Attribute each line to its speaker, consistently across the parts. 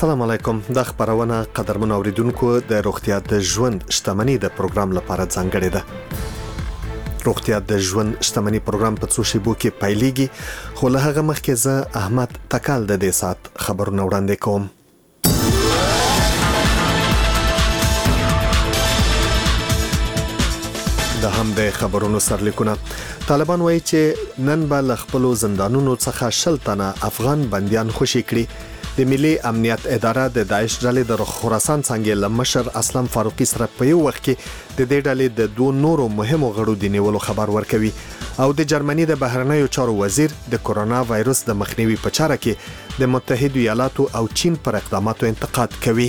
Speaker 1: السلام علیکم. د خبرونه قدرمن اوریدونکو د روغتیا د ژوند شتمنۍ د پروګرام لپاره ځانګړې ده. روغتیا د ژوند شتمنۍ پروګرام په څو شیبو کې پیلېږي، خو له هغه مخکې زه احمد تکال د دې سات خبرونه وړاندې کوم. د هم د خبرونو سرلیکونه. طالبان وایي چې نن به له خپلو زندانونو څخه 10 تنه افغان بندیان خوشي کړي. د ملي امنیت اداره د داعش ډلې د خراسان څنګه لمشر اسلام فاروقي سره په یو وخت کې د دې ډلې د دوه نورو مهمو غړو د نیولو خبر ورکوي او د جرمني د بهرنیو چارو وزیر د کورونا وایروس د مخنیوي په چاره کې د متحده ایالاتو او چین پر اقداماتو انتقاد کوي.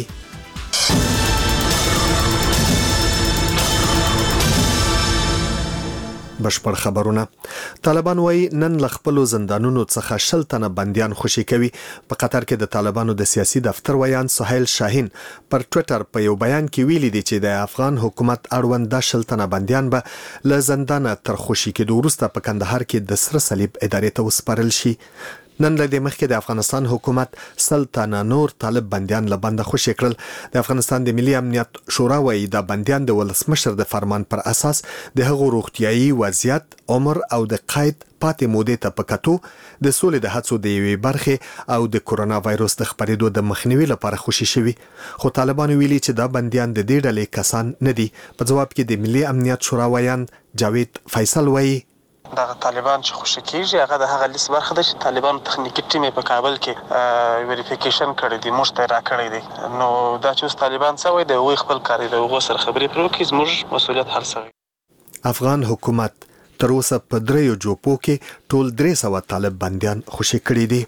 Speaker 1: بشپړ خبرونه. طالبان وایي نن له خپلو زندانونو څخه 10 تنه بندیان خوشي کوي. په قطر کې د طالبانو د سیاسي دفتر ویان سهیل شاهین پر ټوئیټر په یو بیان کې ویلي دي چې د افغان حکومت اړوند د 10 تنه بندیان به له زندانه تر خوشي کېدو وروسته په کندهار کې د سره صلیب ادارې ته وسپارل شي. نن له دې مخکې د افغانستان حکومت 10 تنه نور طالب بندیان له بنده خوشي کړل. د افغانستان د ملي امنیت شورا وایي د بندیان د ولسمشر د فرمان پر اساس د هغو روغتیايي وضعیت، عمر او د قید پاتې مودې ته په کتو د سولې د هڅو د یوې برخې او د کورونا وایروس د خپرېدو د مخنیوي لپاره خوشي شوي. خو طالبان ویلي چې دا بندیان د دې ډلې کسان نه دي. په جواب کې د ملي امنیت شورا ویان جاوید فیصل وایي
Speaker 2: دغه طالبان چې خوشي کیږي هغه د هغه لیست برخه ده چې طالبان تخنیکی ټیم په کابل کې ویریفیکیشن کړی دی، موږ ته راکړی دی. نو دا چې اوس طالبان څه وایي د هغوی خپل کار دی، د هغو سره خبرې پرې وکړي، زموږ مسؤلیت هر څه.
Speaker 1: افغان حکومت تر اوسه په 3 جوپو کې ټول 300 طالب بندیان خوشي کړي دي.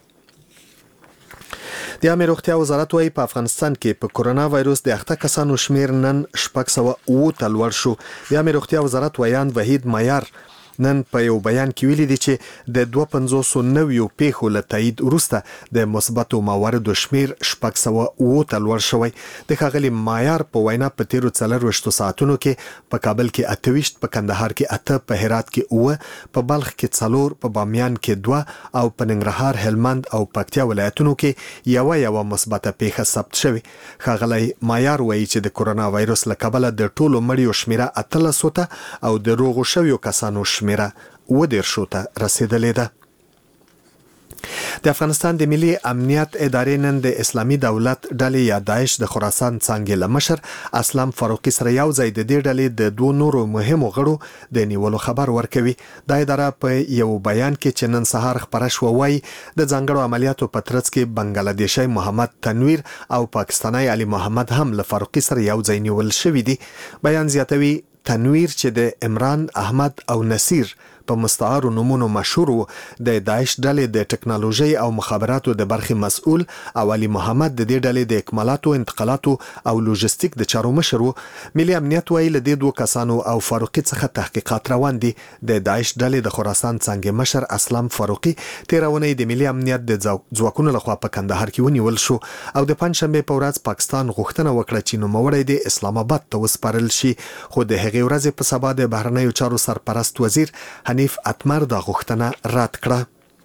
Speaker 1: د امیر روغتیا وزارت وايي په افغانستان کې په کورونا وایروس د اخته کسانو شمیر نن 608 ته لوړ شو. د امیر روغتیا وزارت ویان وحید معیار نن په یو بیان کې ویلي دي چې د 259 پیښو له تایید وروسته د مثبتو مواردو شمیر 608 ته لوړ شوی. د ښاغلي معیار په وینا په تیرو 24 ساعتونو کې په کابل کې 28، په کندهار کې 8، په هرات کې 9، په بلخ کې 4، په بامیان کې 2 او په ننګرهار، هلمند او پکتیا ولایتونو کې یو مثبته پیښه ثبت شوی. ښاغلي معیار وایي چې د کورونا وایروس له کبله د ټولو مړیو شمیره 1300 ته او د روغو شویو کسانو شمیره 10 ته رسیدلې ده. د افغانستان د ملي امنیت ادارې نن د اسلامي دولت ډلې یا داعش د خراسان څنګه لمشر اسلام فاروقي سره یو ځای د دې ډلې د دوه نورو مهمو غړو د نیولو خبر ورکوي. د اداره په یو بیان کې چې نن سهار خبره شو وایي د ځانګړو عملیاتو په ترڅ کې بنگلادیشي محمد تنویر او پاکستاني علي محمد هم له فاروقي سره یو ځای نیول شوی دي. بیان زیاتوي تنویر چې د عمران، احمد او نصیر په مستعارو نومونو مشهور وو، د داعش ډلې د ټکنالوژي او مخابراتو د برخې مسؤل او علي محمد د دې ډلې د اکمالاتو، انتقالاتو او لوجستیک د چارو مشر وو. ملي امنیت وایي له دې دوه کسانو او فاروقي څخه تحقیقات روان دي. د داعش ډلې د خراسان څنګه مشر اسلام فاروقي تیرونه د ملي امنیت د ځواکونو لخوا په کندهار کې ونیول شو او د پنځشنبه په ورځ پاکستان غوښتنه وکړه چې نوموړی د اسلام آباد ته وسپارل شي، خو د هغې ورځې په سبا د بهرنیو چارو سرپرست وزیر حنیف اتمر دا غوښتنه رد کړه.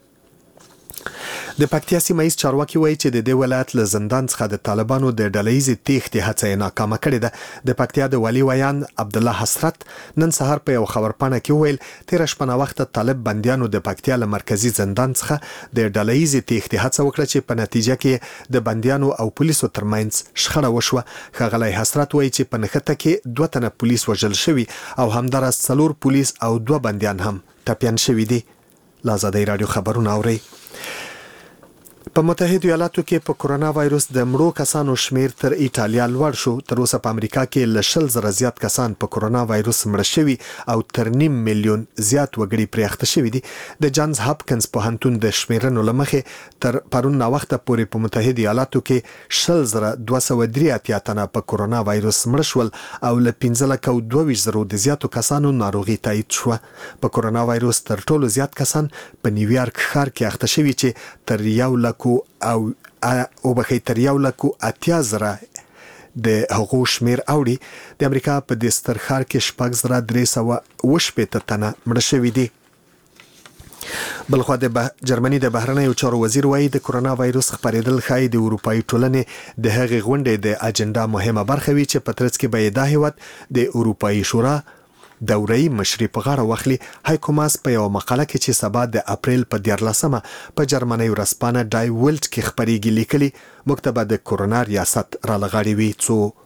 Speaker 1: د پکتیا سیمه ییز چارواکي وایي چې د دې ولایت له زندان څخه د طالبانو د ډلهیزې تېښتې هڅه ناکامه کړې ده. د پکتیا د والي ویان عبد الله حسرت نن سهار په یو خبرپاڼه کې ویل تیر شپه وخت طالب بندیانو د پکتیا له مرکزی زندان څخه د ډلهیزې تېښتې هڅه وکړه چې په نتیجه کې د بندیانو او پولیسو ترمنځ شخړه وشوه. ښاغلی حسرت وایي چې په نښته کې 2 تنه پولیس وژل شوي او همداراز 4 پولیس او 2 بندیان هم ټپیان شوي دي. لا آزادۍ راډیو خبرونه اورئ. په متحده ایالاتو کې په کورونا وایروس د مړو کسانو شمیر تر ایټالیا لوړ شو. تر اوسه په امریکا کې له 10,000 زیات کسان په کورونا وایروس مړه شوي او تر 1.5 میلیون زیات وګړي پرې اخته شوي دي. د جانز هاپکنز پوهنتون د شمیرنو له مخې تر پرون ناوخته پورې په متحده ایالاتو کې 10,283 تنه په کورونا وایروس مړه شول او له 15,22 د زیاتو کسانو ناروغي تایید شوه. په کورونا وایروس تر ټولو زیات کسان په نیویارک ښار کې اخته شوي چې تر 1,00,000 او بخې تر 1,80,000 د هغو شمیر اوړي. د امریکا په دې ستر ښار کې 6,380 تنه مړه شوي دي. بلخوا د جرمني د بهرنیو چارو وزیر وایي د کرونا وایروس خپرېدل ښایي د اروپایي ټولنې د هغې غونډې د اجنډا مهمه برخه وي چې په ترڅ کې به یې دا هیواد د اروپایي شورا دوره‌ای مشري په غاړه واخلي. هایکو ماس په یو مقاله کې چې سبا د اپریل په 14مه په جرمني ورځپاڼه ډای ولټ کې خپرېږي لیکلي موږ ته به د کرونا ریاست را لغاړي وي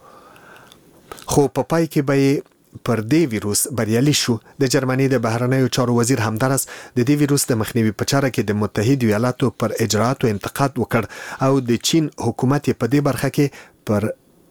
Speaker 1: خو په پای کې به پر دې ویروس بریالي شو. د جرمني د بهرنیو چارو وزیر همدارس د دې ویروس د مخنیوي په چاره کې د متحده ایالاتو پر اجراتو انتقاد وکړ او د چین حکومت په دې برخه کې پر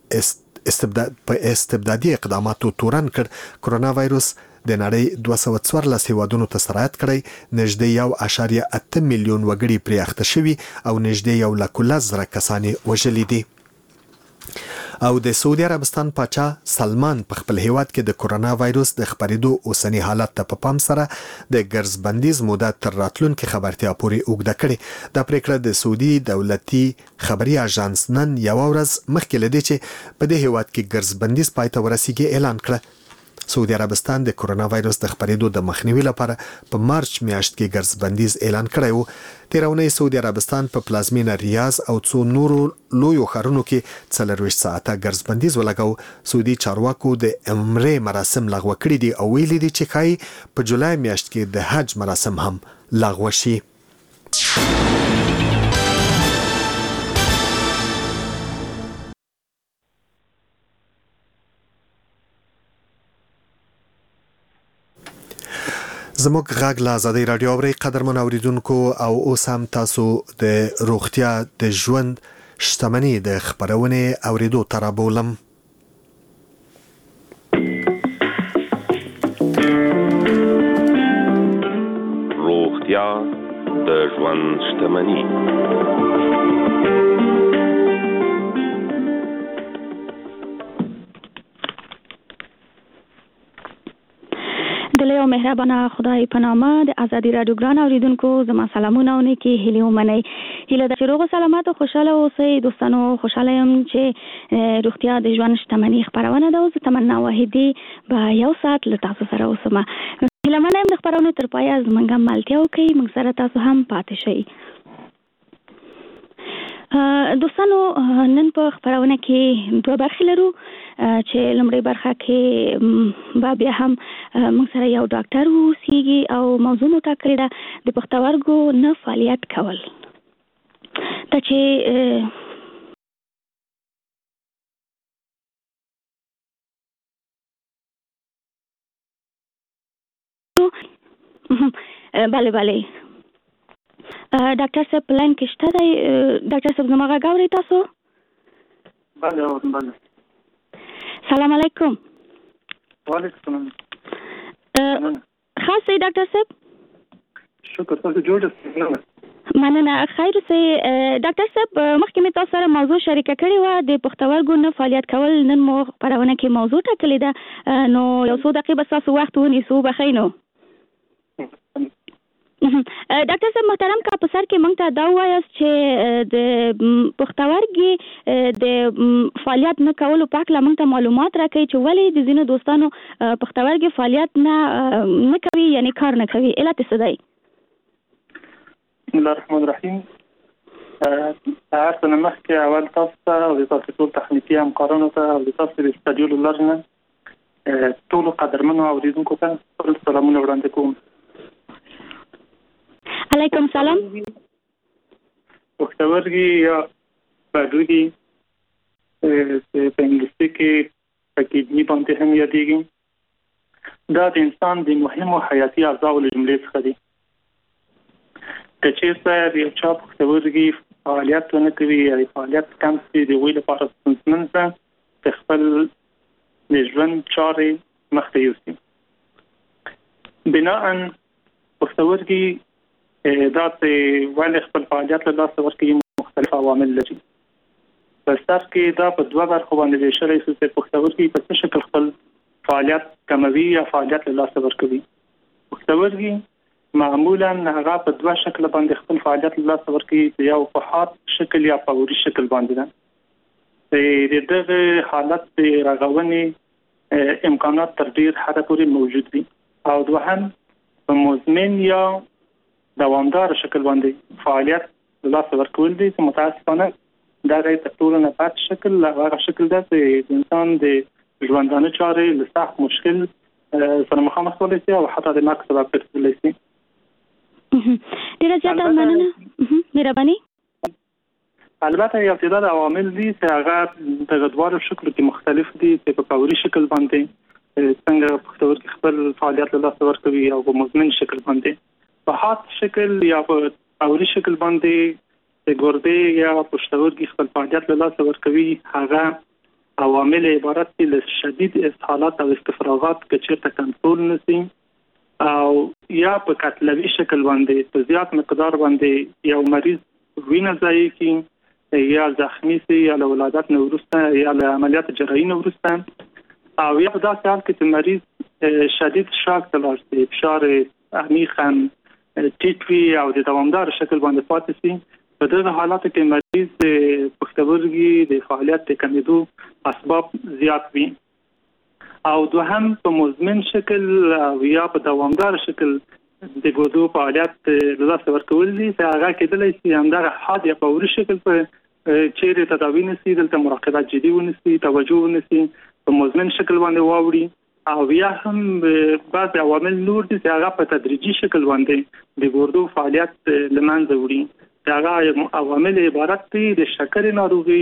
Speaker 1: استبدادي اقداماتو تورن کړ. کرونا وایروس د نړۍ 214 هیوادونو ته سرایت کړی، نږدې 1.8 میلیون وګړي پرې اخته شوي او نږدې 1,00,000 کسان وژلي دي. او د سعودي عربستان پاچا سلمان په خپل هیواد کې د کرونا وایروس د خپرېدو اوسنی حالت ته په پام سره د ګرځبندیز موده تر راتلونکي خبرتیا پورې اوږده کړې. دا پریکړه د سعودي دولتي خبري اژانس نن یو ورځ مخکې لدی چې په دې هیواد کې ګرځبندیز پای ته ورسیږي اعلان کړ. سعودي عربستان د کرونا وایروس د خپرېدو د مخنیوي لپاره په مارچ میاشت کې ګرځبندیز اعلان کړی و. تیرونی سعودي عربستان په پلازمینه ریاض او څو نورو لویو ښارونو کې 24 ساعته ګرځبندیز ولګاو. سعودي چارواکو د عمرې مراسم لغوه کړي دي او ویلي دي چې ښایي په جولای میاشت کې د حج مراسم هم لغوه شي. زموږ غږ له آزادۍ رادیو اورئ قدرمن اوریدونکو او اوس هم تاسو د روغتیا د ژوند شتمنۍ د خبرونې اوریدو ته رابولم.
Speaker 3: روغتیا د ژوند شتمنۍ.
Speaker 4: دلته مهربانه خدای په نامه د آزادۍ رادیو ګران اوریدونکو زما سلامونه او نیکی هیله ومنئ. هیله ده چې روغ سلامت او خوشاله اوسئ. دوستانو خوشاله یم چې روغتیا د ژوند شتمنۍ خبرونه ده او زه تمنا واحدي به یو ساعت له تاسو سره اوسم. هیله منم د خبرونو تر پایه زموږ ملتیا وکړئ، موږ سره تاسو هم پاتې شئ. دوستانو نن په خبرونه کې دوه برخې لرو چې لومړی برخه کې به بیا هم موږ سره یو ډاکټر اوسیږي او موضوع مو ټاکلې ده د پښتورګو نه فعالیت کول. دا چې بله ډاکټر صاحب پلان کې شته دی. ډاکټر صاحب زما غږ اورئ تاسو؟
Speaker 5: بله.
Speaker 4: سلام علیکم.
Speaker 5: وعلیکم السلام.
Speaker 4: خاص دی ډاکټر صاحب؟
Speaker 5: شکر تاسو جوړ یاست؟
Speaker 4: مننه خیر اوسئ. ډاکټر صاحب مخکې مې تاسو سره موضوع شریکه کړې وه د پښتورګو نه فعالیت کول. نن مو خپرونه کې موضوع ټاکلې ده نو یو څو دقیقې به ستاسو وخت ونیسو. بخښئ نو ډاکټر صاحب محترم کا په سر کې موږ ته دا ووایاست چې د پښتورګي د فعالیت نه کولو په هکله موږ ته معلومات راکړئ چې ولې د ځینو دوستانو پښتورګي فعالیت نه کوي یعنی کار نه کوي. علت څه دی؟
Speaker 5: بسم الله الرحمن الرحیم. هر څه نه مخکې اول تاسو ته او د تاسو ټول تخنیکي همکارانو ته او د تاسو د استډیو له لارې نه ټولو قدرمنو اوریدونکو ته ټول سلامونه وړاندې کوم.
Speaker 4: علیکم سلام.
Speaker 5: پښتورګي یا هډوکي په انګلیسي کې په کډني باندې هم یادېږي. دا د انسان د مهمو حیاتي اعضاو له جملې څخه دي. که چېرته یو چا پښتورګي فعالیت ونه کوي یا فعالیت کم شي د هغوی لپاره ستونزمن ده چې خپل د ژوند چارې مخته یوسي. بناءً پښتورګي دا چې ولې خپل فعالیت له لاسه ورکوي مختلف عوامل لري. په سر کې دا په دوه برخو باندې ویشلی شو چې پښتورګي په څه شکل خپل فعالیت کموي یا فعالیت له لاسه ورکوي. پښتورګي معمولا هغه په دوه شکل باندې خپل فعالیت له لاسه ورکوي، یو په حاد شکل یا فوري شکل باندې ده. د دغه حالت د رغونې امکانات تر ډیر حده پورې موجود دي. او دوهم په مزمن یا دوامدار شکل باندې فعالیت لاس ورکول دي چې متاسفانه دا غي تطور نه پات شکل هغه شکل ده چې انسان د ژوندانه چارې له سخت مشکل سره مخامخ کولای شي او حتی د مرګ سبب ګرځولای شي.
Speaker 4: ډیره زیاته مننه مهرباني.
Speaker 5: البته یو تعداد عوامل دي چې هغه د غدوارو شکل کې مختلف دي چې په فوري شکل باندې څنګه پښتورګي خپل فعالیت له لاسه ورکوي او په مزمن شکل باندې په حاد شکل یا په فوري شکل باندې د ګردې یا پښتورګي خپل فعالیت له لاسه ورکوي. هغه عوامل عبارت دي له شدید اسهالات او استفراغات چې چیرته کنټرول نشي او یا په کتلوي شکل باندې په زیات مقدار باندې یو مریض وینه ضایع کی یا زخمی سي یا له ولادت نه وروسته یا له عملیات جراحي نه وروسته او یا په داسې حال کې چې مریض شدید شاک ته لاړ شي فشار عمیقاً ټیټ وي او د دوامدار شکل باندې پاتې شي. په دغه حالاتو کې مریض د پښتورګي د فعالیت د کمیدو اسباب زیات وي او دوهم په مزمن شکل یا په دوامدار شکل د ګردو فعالیت له لاسه ورکول دي چې هغه کېدلی شي همدغه حاد یا فوري شکل په چیرې تداوی نشي دلته مراقبت جدي ونشي توجه ونشي په مزمن شکل باندې واوړي او یا هم بعض عوامل نور دي چې هغه په تدریجي شکل باندې د ګردو فعالیت لمنځه وړي. هغه عوامل عبارت دي د شکر ناروغي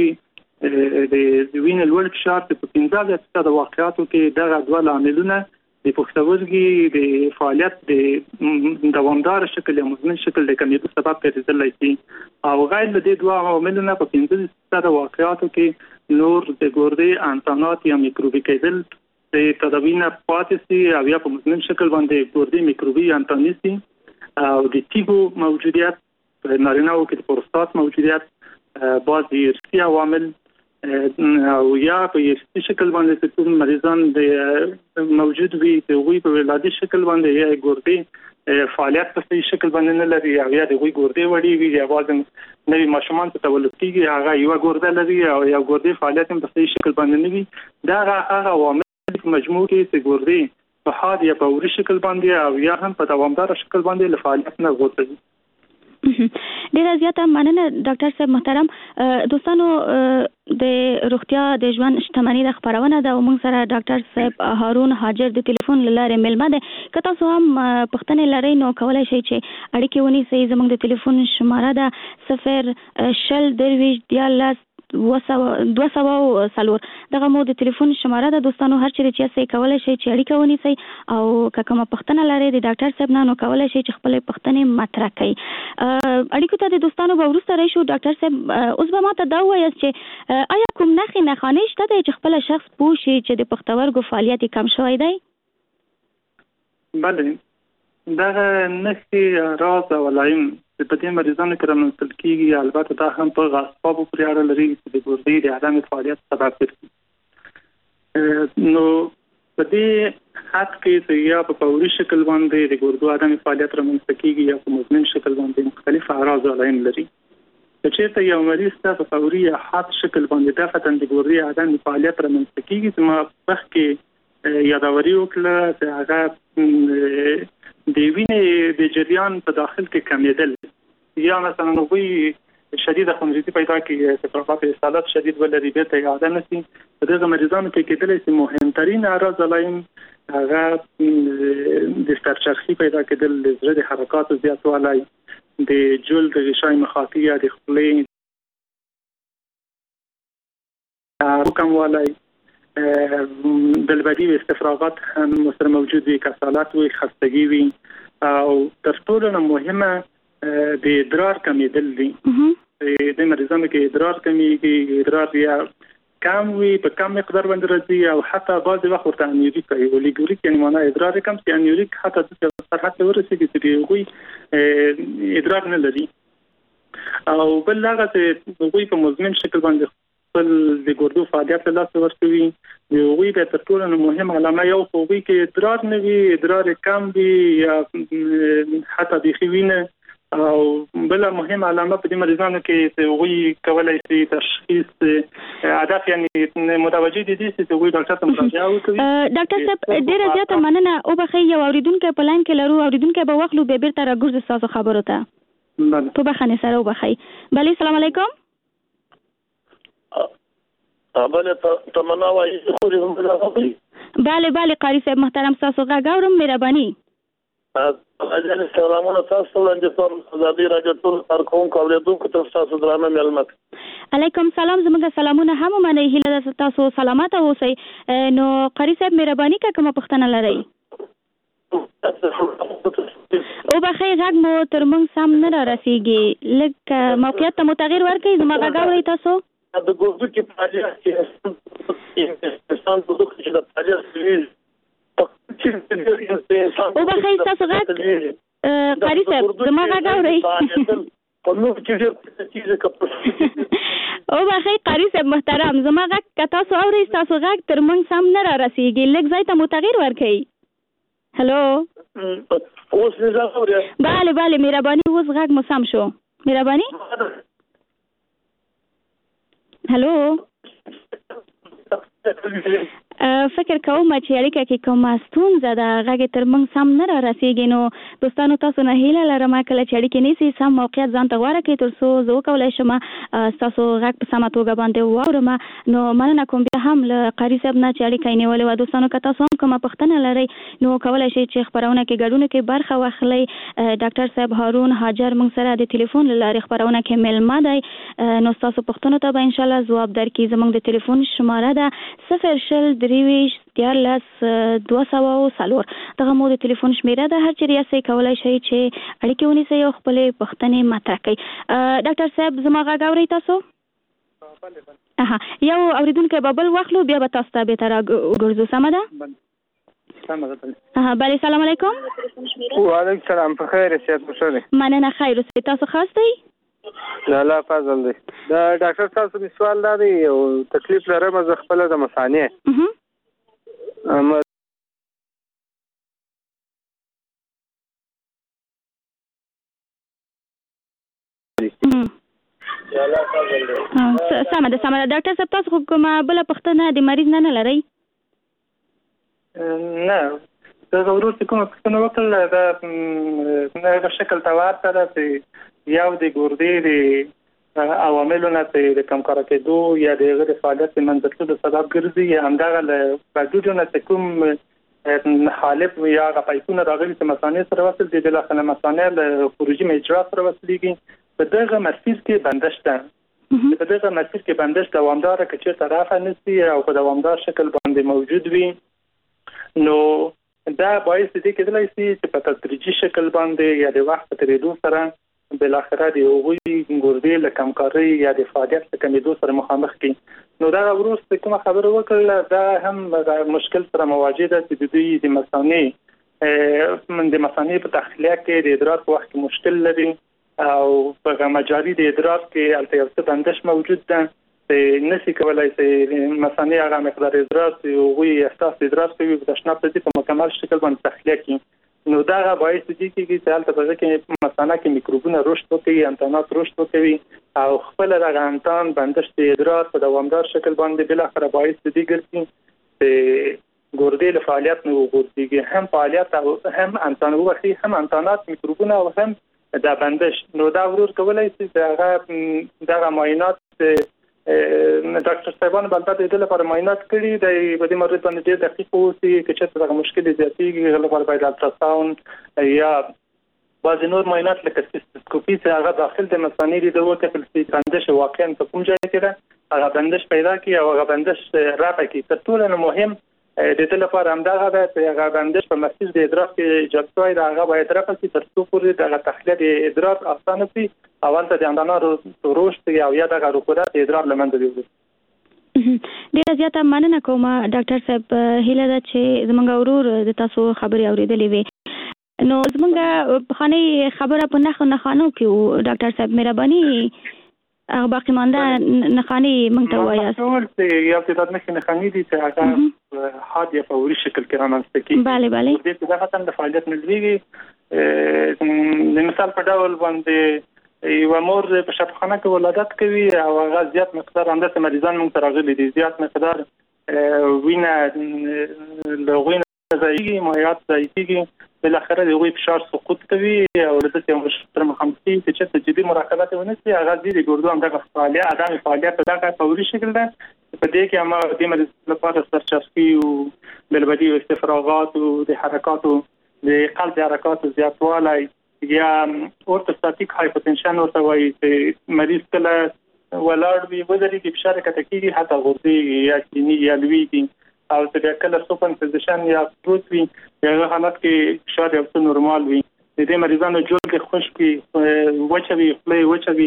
Speaker 5: د وینې لوړ فشار په 15% د واقعاتو کې دغه دوه عاملونه د پښتورګي د فعالیت د دوامدار شکل یا مزمن شکل د کمیدو سبب ګرځیدلی شي او غیر له دې دوه عواملونو په 15% د واقعاتو کې نور د ګردې انسانات یا میکروبي کېدل د تداوی نه پاتې شي او یا په مزمن شکل باندې ګردې میکروبي انساني شي او د تیبو موجودیت نارینه‌و کې د پروستات موجودیت بعضی ارثي عوامل او یا په یو شکل باندې چې مریضان د موجود وي چې وی په ولادي شکل باندې یا ګردې فعالیت په صحیح شکل باندې نه لري او یا د وی ګردې وړي وي یا بعض نوي ماشومان ته تولد کیږي هغه یو ګرده لري او یا ګردې فعالیت په صحیح شکل باندې نه وي دا هغه عوامل په مجموع کې چې ګردې په حاد یا په وري شکل باندې او یا هم په دوامدار شکل باندې له فعالیت نه غوښتل.
Speaker 4: ډیره زیاته مننه ډاکټر صاحب محترم. دوستانو د روغتیا د ژوند شتمنۍ د خبرونه ده او موږ سره ډاکټر صاحب هارون حاجر د ټلیفون لاره ملمه ده. که تاسو هم پوښتنې لرئ نو کولای شئ چې اړیکې ونیسئ. زموږ د ټلیفون شماره ده 0 200 دغه مو د ټلیفون شماره ده. دوستانو هر چیرې چې تاسو کولای شئ چې اړیکه ونیسئ او که کومه پوښتنه لرئ د ډاکټر صاحب نه نو کولای شئ چې خپل پوښتنې مطرح کړئ. اړیکو ته د دوستانو به وروسته راشو. ډاکټر صاحب اوس به ماته دا ووایاست چې آیا کوم نښانې شته دی چې خپل شخص پوه شي چې د پښتورګو فعالیت کم شوی دی؟
Speaker 5: بله دغه نښې راز او علائم چې په دې مریضانو کې رامنځته کېږي البته دا هم په اسبابو پورې اړه لري چې د ګردې د عدم فعالیت سبب ګرځي. نو په دې حد کې چې یا په فوري شکل باندې د ګردو عدم فعالیت رامنځته کېږي یا په مزمن شکل باندې مختلف اعراض او علائم لري. چې یو مریض ته په فوري یا حاد شکل باندې دغه د ګردې عدم فعالیت رامنځته کېږي چې ما مخکې یادوري وکړه چې هغه د وینې د جریان په داخل کې کمیدل یا مثلا وی شدیده خونریزي پیدا کیږي استفراغات استعلاط شدید ولري به ته یاد نشي. دغه مریضانو کې کېدلی شي مهمترین اعراض علائم هغه د سرچرخي پیدا کېدل، د زړه د حرکاتو زیاتوالی، د جلد غشای مخاطی یا د خولې کموالی، بلبدی و استفراغات هم سره موجود وي، کسالت وي، خستگی وي او تر ټولو مهمه د ادرار کمیدل دي. د مریضانو کې ادرار کمیږي، ادرار یا کم وي، په کم مقدار باندې راځي او حتی بعض وخت ورته انیوریک کوي. اولیګوریک یعنی معنا ادرار کم چې انیوریک حتی د سرحد ورسېږي چې هغوی ادرار نه لري. او بل هغه چې هغوی په مزمن شکل باندې خپل د ګردو فعالیت له لاسه ورکوي، د هغوی د تر ټولو مهمه علامه یو هغوی کې ادرار نه وي، ادرار کم وي یا حتی بیخي وینه او بل مهم علامه په دې مریضانو کې وی کولای شي تشخیص هدف یعنی متوجه دي چې وی ډاکټر ته مراجعه وکړي.
Speaker 4: ډاکټر صاحب ډیره زیاته مننه او بخې یو اوریدونکو په لاین کې لرو، اوریدونکو به وخت لو به بیرته راګرځي تاسو خبرو ته. په بخښنه سره او بخې. بله السلام علیکم.
Speaker 6: بله تمنا وايي
Speaker 4: بله قاری صاحب محترم تاسو غږ اورم مهرباني.
Speaker 6: اجازه سلامونه تاسو وړاندې کوم ازادي راډیو ټول کارکونکو اوریدونکو ته تاسو درانه ملمت.
Speaker 4: علیکم سلام، زموږ سلامونه هم منئ، هیله تاسو سلامت اوسئ. نو قاری صاحب مهرباني کوم پوښتنه لرئ؟ او بخیر غږ مو تر موږ سم نه را رسیږي، لږ موقعیت ته مو تغیر ورکړئ. زما غږ اورئ تاسو؟
Speaker 6: د ګوزو کې فعالیت کې انسان د دوه چې د فعالیت
Speaker 4: او بخیر تاسو غږ قاری صاحب زما غږ اورئ؟ او بخیر قاری صاحب محترم زما غږ که تاسو اورئ تاسو غږ تر موږ سم نه را رسیږي، لږ ځای ته مو تغیر ورکړئ. هلو بله مهرباني اوس غږ مو سم شو، مهرباني. هلو فکر کوم چې اړیکه کې کومه ستونزه ده، غږ تر موږ سم نه را رسیږي. نو دوستانو تاسو نه هیله لرم کله چې اړیکې نیسي سم موقعیت ځان ته غوره کړئ تر څو زه وکولی شم ستاسو غږ په سمه توګه باندې واورم. نو مننه کوم بیا هم له قاري صاحب نه چې اړیکه یې نیولې وه. دوستانو که تاسو هم کومه پوښتنه لرئ نو کولی شئ چې خپرونه کې ګډون کې برخه واخلئ. ډاکټر صاحب هارون حاجر موږ سره د ټلیفون له لارې خپرونه کې میلمه دی، نو ستاسو پوښتنو ته به انشاءالله ځواب درکړي. زموږ د ټلیفون شماره ده 0 204 دغه مو د ټلیفون شمیره ده، هر چیرې یاستئ کولی شئ چې اړیکې ونیسئ او خپلې پوښتنې مطرح کړئ. ډاکټر صاحب زما غږ اورئ تاسو؟ یو اوریدونکی به بل واخلو بیا به تاسو ته بېرته راګرځو، سمه ده؟ بله سلام علیکم.
Speaker 7: وعلیکم سلام، په خیر صحت مو ښه دی؟
Speaker 4: مننه ښه اوسئ، تاسو ښه یاستئ؟
Speaker 7: د الله فضل دی. د ډاکټر صاحب څه سوال دا دی، یو تکلیف لرم زه خپله د مثانې
Speaker 4: سمه ده. ډاکټر صاحب تاسو خو کومه بله پوښتنه د مریض نه لرئ؟
Speaker 5: نه، زه وروسته کومه پوښتنه وکړله د شکل ته ورته ده چې یو د ګردې د عواملو نه د کمکاره کېدو یا د هغه د فعالیت د منځ د سبب ګرځي، یا همدغه له وجودو نه چې کوم حالب یا هغه پایپونه راغلي چې مثانې سره وصل دي، د داخله مثانې له خروجي مجرا سره وصلېږي، په دغه مسیر کې بندش ده. په دغه مسیر کې بندش دوامداره که چېرته رافع نشي او په دوامدار شکل باندې موجود وي، نو دا باعث دې کېدلی شي چې په تدریجي شکل باندې یا د وخت په تېرېدو سره بالاخره د هغوی ګردې له کمکارۍ یا د فعالیت له کمېدو سره مخامخ کړي. نو دا وروسته کومه خبره وکړله دا هم مشکل سره مواجه ده چې د دوی د مثانې په تخلیه کې د ادرار په وخت کې مشکل لري او په مجاري د ادرار کې هلته یو څه بندش موجود ده چې نشي کولی چې مثانې هغه مقدار ادرار چې هغوی احساس ادرار کوي په تشناب ته په مکمل شکل باندې تخلیه کړي. نو دغه باعث دې کېږي چې هلته په هغه کې مثانه کې میکروبونه رشد وکوي، انتانات رشد وکوي او خپله دغه انتان بندش د ادرار په دوامدار شکل باندې بالاخره باعث دې ګرځي چې ګردې له فعالیت نه وغورځېږي، هم فعالیت او هم انتان ووخي، هم انتانات میکروبونه او هم دا بندش. نو دا ورور کولی شي چې دغه معاینات ډاکټر صاحبانو بلته د دې لپاره معاینات کړي دی، په دې مرض باندې ډېر دقیق اوسي، که چېرته دغه مشکل زیاتېږي هغه لپاره باید الټراساوند یا بعضې نور معاینات لکه سیسټوسکوپي چې هغه داخل د مثانې لیده وکتل چې بندش واقعا په کوم ځای کې ده، هغه بندش پیدا کړي او هغه بندش رافع کړي. تر ټولو نه مهم د دې لپاره همدغه ده چې هغه بندش په مسیر د ادرار کې ایجاد شوی ده هغه باید رافع شي تر څو پورې دغه تخلیه د ادرار اسانه شي او هلته د اندانو رشد او یا دغه رکودات د ادرار له منځه یوسي.
Speaker 4: ډېره زیاته مننه کوم ډاکټر صاحب، هیله ده چې زموږ ورور د تاسو خبرې اورېدلې وي. نو زموږ پخوانۍ خبره په نښانو کې وو ډاکټر صاحب، مهرباني هغه باقي مانده نښانې موږ ته ووایاست.
Speaker 5: یو تعداد نښانې دي چې هغه حاد یا فوري شکل کې رامنځته کېږي.
Speaker 4: بله
Speaker 5: دې څخه د فعالیت نه لویږي د مثال په ډول باندې یو مور په شفاخانه کې ولادت کوي او هغه زیات مقدار اندازه مریضان موږ ته راغلي دي، زیات مقدار وینه ځایږي، مایعات ځایږي، بالاخره د هغوی فشار سقوط کوي او له دې یو مشکل مخامخ کیږي چې جدي مراقبت ونه شي. هغه د ګردو همدغه فعالیت په دغه فوري شکل ده. په دې کې هم د مریض لپاره سرچسپي او بلبدي او استفراغات او د حرکاتو د قلب حرکاتو زیاتوالی یا اورتوستاتیک هایپوتنشن ورته وایي چې مریض کله ولاړ وي ودرېږي فشار کته کېږي حتی غورځېږي یا کینی یا لویږي او چې کله سوپن پوزیشن یا پروت وي هغه حالت کې فشار یو څه نورمال وي. د دې مریضانو جوړ خشک وي، وچوي، خولې وچوي،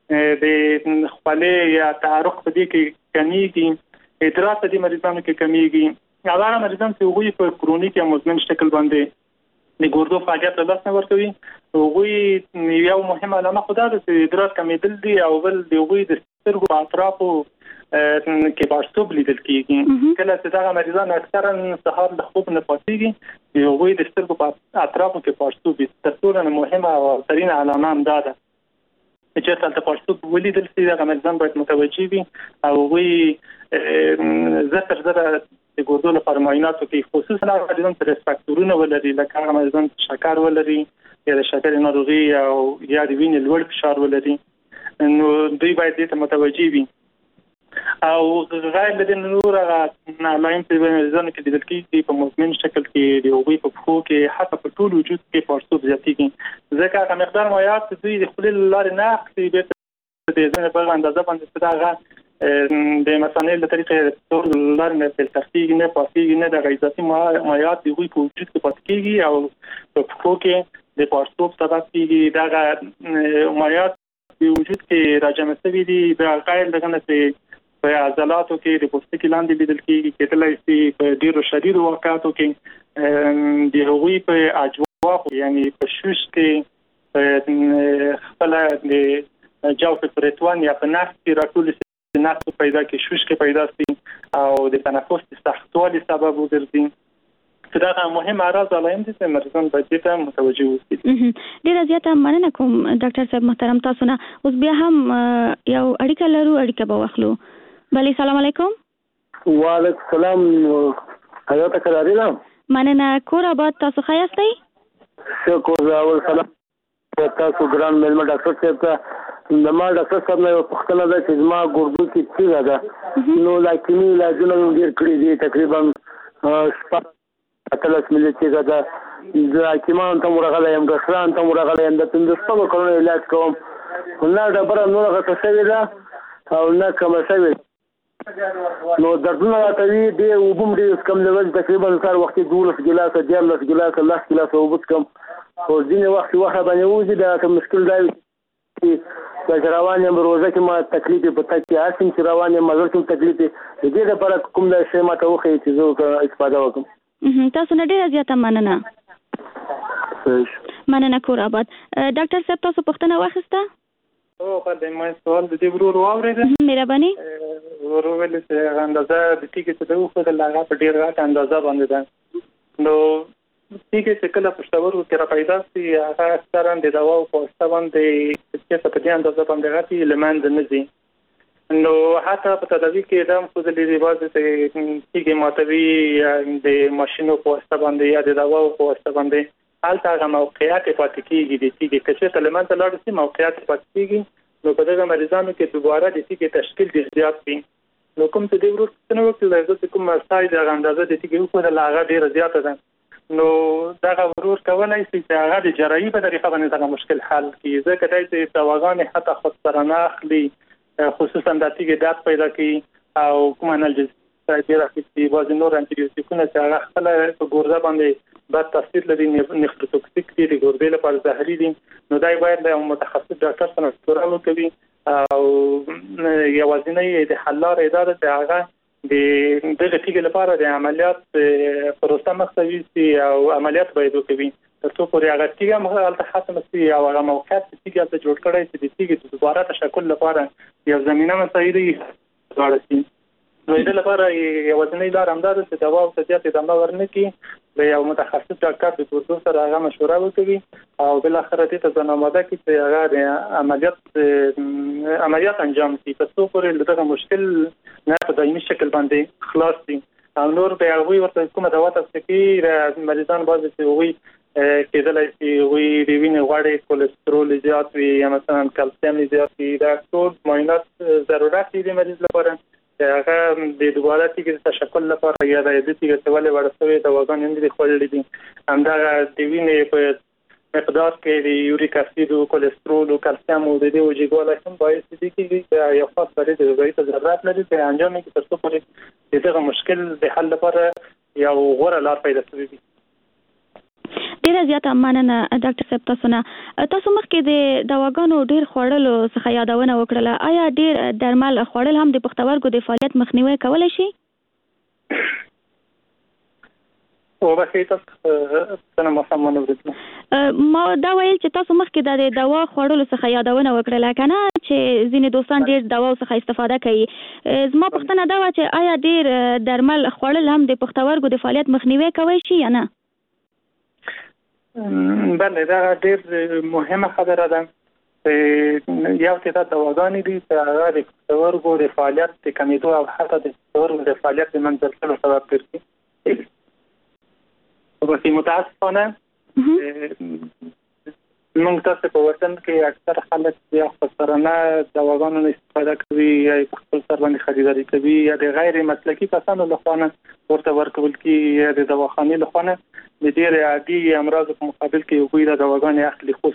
Speaker 5: د خپلې یا تعرق په دې کې کمیږي، ادرار په دې مریضانو کې کمیږي. هغه مریضان چې هغوی په کرونیک یا مزمن شکل باندې د ګردو فعالیت له لاسه ورکوي، هغوی یو مهمه علامه خو دا ده چې ادرار کمیدل دي او بل د هغوی د سترګو په اطرافو کې بارسوب لیدل کېږي. کله چې دغه مریضان اکثرا سهار د خوب نه پاتېږي، هغوی د سترګو په اطرافو کې بارسوب وي. تر ټولو مهمه او ترینه علامه هم دا ده چې تاسو پارسوب ولیدل شي، دغه مریضان باید متوجه وي او هغوی زره د ګردو لپاره معایناتو کې خصوصا مریضان چې ریسک فاکتورونه ولري، لکه هغه مریضان چې شکر ولري یا د شکر ناروغي او یا د وینې لوړ فشار ولري، نو دوی باید دې ته متوجه وي. او غیر له دې نور هغه علائم چې مریضانو کې لیدل کېږي په مزمن شکل کې د هغوی په پښو کې حتی په ټول وجود کې پړسوب زیاتېږي، ځکه هغه مقدار مایعات دوی د خولې له لارې نه اخلي، بېرته د ځینې په اندازه باندې هغه د مثانې له طریقې ټول لارې نه فلتر کېږي، نه پاکېږي، نه د اضافي مایعات د هغوی په وجود کې پاتې کېږي او په پښو کې د پړسوب سبب کېږي. دغه مایعات په وجود کې راجمع شوي دي، د غیر دغه نه چې په عضلاتو کې د پوستکي لاندې لیدل کېږي، کېدلای شي په ډېرو شدیدو واقعاتو کې د هغوی په اجواخو یعنی په شوش کې خپله د جوف پریتوان یا په نفس کې راټول شي، نفس پیدا کې شوش کې پیدا شي او د تنفس سختوالي سبب وګرځي. دا مهم اعراض علایم دي چې مریضان باید دې ته متوجه اوسي.
Speaker 4: ډیره زیاته مننه کوم ډاکټر صاحب محترم، تاسو نه اوس بیا هم یو اړیکه لرو، اړیکه به واخلو. بله، سلام علیکم.
Speaker 6: وعلیکم السلام. حیات کرارینا.
Speaker 4: مننه. کور آباد، تاسو ښه یاستئ؟
Speaker 6: شکر. اول سلام تاسو ګران مېلمه ډاکټر صاحب ته. د ما ډاکټر صاحب نه یو پوښتنه ده چې زما ګردو کې تیږه ده، نو لاکمي علاجونه مې ډېر کړي دي، تقریبا 18 ملي تیږه ده. د حکیمانو ته ورغلی یم، ډاکټرانو ته ورغلی یم، د 15 کلونو علاج کوم، نه ډبره نوره غټه شوې ده او نه کمه شوې، نو دردونه راته وي. ډېر اوبه م ډېر څکم، د ورځې تقریبا سهار وختي 12 ګیلاسه 14 ګیلاسه 10 ګیلاسه اوبه څکم، خو ځینې وخت باندې وځي. دا مشکل دا وي چې روان یم روزه کې ما تکلیف په تک کې هر چې روان یم مزل کې تکلیف دی. د دې لپاره کوم ځای شی ما ته وښیي چې زه استفاده وکړم؟
Speaker 4: تاسو نه ډېره زیاته مننه. مننه. کور آباد. ډاکټر صاحب تاسو پوښتنه واخیسته؟
Speaker 5: او په ما سوال د دې ورور واورېده.
Speaker 4: مهرباني.
Speaker 5: ورور ویل چې اندازه د ټیکې ته دوه د لاغه په ډېر غټ اندازه باندې ده، نو ټیکې چې کله پښتورګو کې را پیدا شي هغه اکثرا د دواو په واسطه باندې چې په دې اندازه باندې غټي لمن نه ځي، نو حتی په تداوی کې دا خو د لري بعض چې ټیکې ماتوي یا د ماشینو په واسطه باندې یا د دواو په واسطه باندې حالت هغه موقعیت پاتې کېږي. د ټیکې کچې ته لمن ته لاړ شي موقعیت پاتې کېږي، نو په دغه مریضانو کې دوباره د ټیکې تشکیل ډېر زیات وي. نو کوم چې د ورور څنګه وکړي چې کوم مسای د اندازه د ټیکې په لاغه ډېر زیاته ده، نو دا ورور کولای شي چې هغه د جراحي په طریقه باندې دا مشکل حل کړي، ځکه چې دواګانې حتی خود سره نه اخلي، خصوصا د ټیکې درد پیدا کوي او کوم انالجیک راځي بعض نور انټيبیوټیکونه چې هغه خپل په ګرده باندې بد تاثیر لري، نفروتوکسیک دي، د ګردې لپاره زهري دي، نو دا باید د متخصص ډاکټر سره مشوره وکړي او یوازینی د حل لاره دا ده چې هغه د دغه ټیکې لپاره د عملیات پروسه مخته وي او عملیات باید وکړي تر څو پورې هغه ټیکه مخالفت ختم شي او هغه موقعیت چې ټیکه ته جوړ کړی چې د ټیکې د دوباره تشکل لپاره یو زمينه مساعدي غواړي. نو د لپاره یوازینی لار همدا ده چې دوا او تجهیزات د امر ورنکي د یو متخصص ډاکټر د ګردو سره هغه مشوره وکړي او بل اخر ته ځان آماده کړي چې هغه عملیات انجام کړي په څو پورې دغه مشکل نه په دایمي شکل باندې خلاص دي او نور به هغه ورته کومه دوا تاسو کې مریضان باندې چې وي کېدلای شي وي د وینې غوړې کولېسترول زیات وي یا مثلا کلسیم زیات وي دا ټول معاینات ضرورت دي د مریض لپاره هغه د دوباره تیږي تشکل لپاره یا د دې تیږي څولې ورسوي دواګانې نه دي خولې دي همدغه د وینې په مقدار کې د یوریک اسید او کولېسترول او کلسیم او د دې وجګواله هم باید دي کې یو خاص لري د ضرورت لري چې انجام کې تر څو پورې دغه مشکل د حل لپاره یو غوره لار پیدا شوي دي.
Speaker 4: ډیره زیاته مننه ډاکټر صاحب تاسو مخکې د دواګانو ډیر خوړلو څخه یادونه وکړه. آیا ډیر درمل خوړل هم د پښتورګو د فعالیت مخنیوي کولای شي؟
Speaker 5: او به تاسو څنګه مفهوم ورته
Speaker 4: ما دا ویل چې تاسو مخکې د دوا خوړلو څخه یادونه وکړه کنه چې ځینې دوستان ډیر دوا څخه استفاده کوي. زما پوښتنه دا و چې آیا ډیر درمل خوړل هم د پښتورګو د فعالیت مخنیوي کوي شي یا نه؟
Speaker 5: بله دا ډیر مهمه خبره ده. یو تعداد دواګانې دي چې هغه د پښتورګو د فعالیت د کمیدو او حتی د پښتورګو د فعالیت د منځلتلو سبب ګرځي. وبسې متاسفانه موږ تاسو په وطن کې اکثر خلک یا خسرانه دواګانو استفاده کوي یا خپل سر باندې خریداري کوي یا د غیر مسلکي کسانو لخوا ورته ورکول کی یا د دواخانې لخوا د ډېر عادي امراض په مقابل کې یو د دواګانې اخلي خو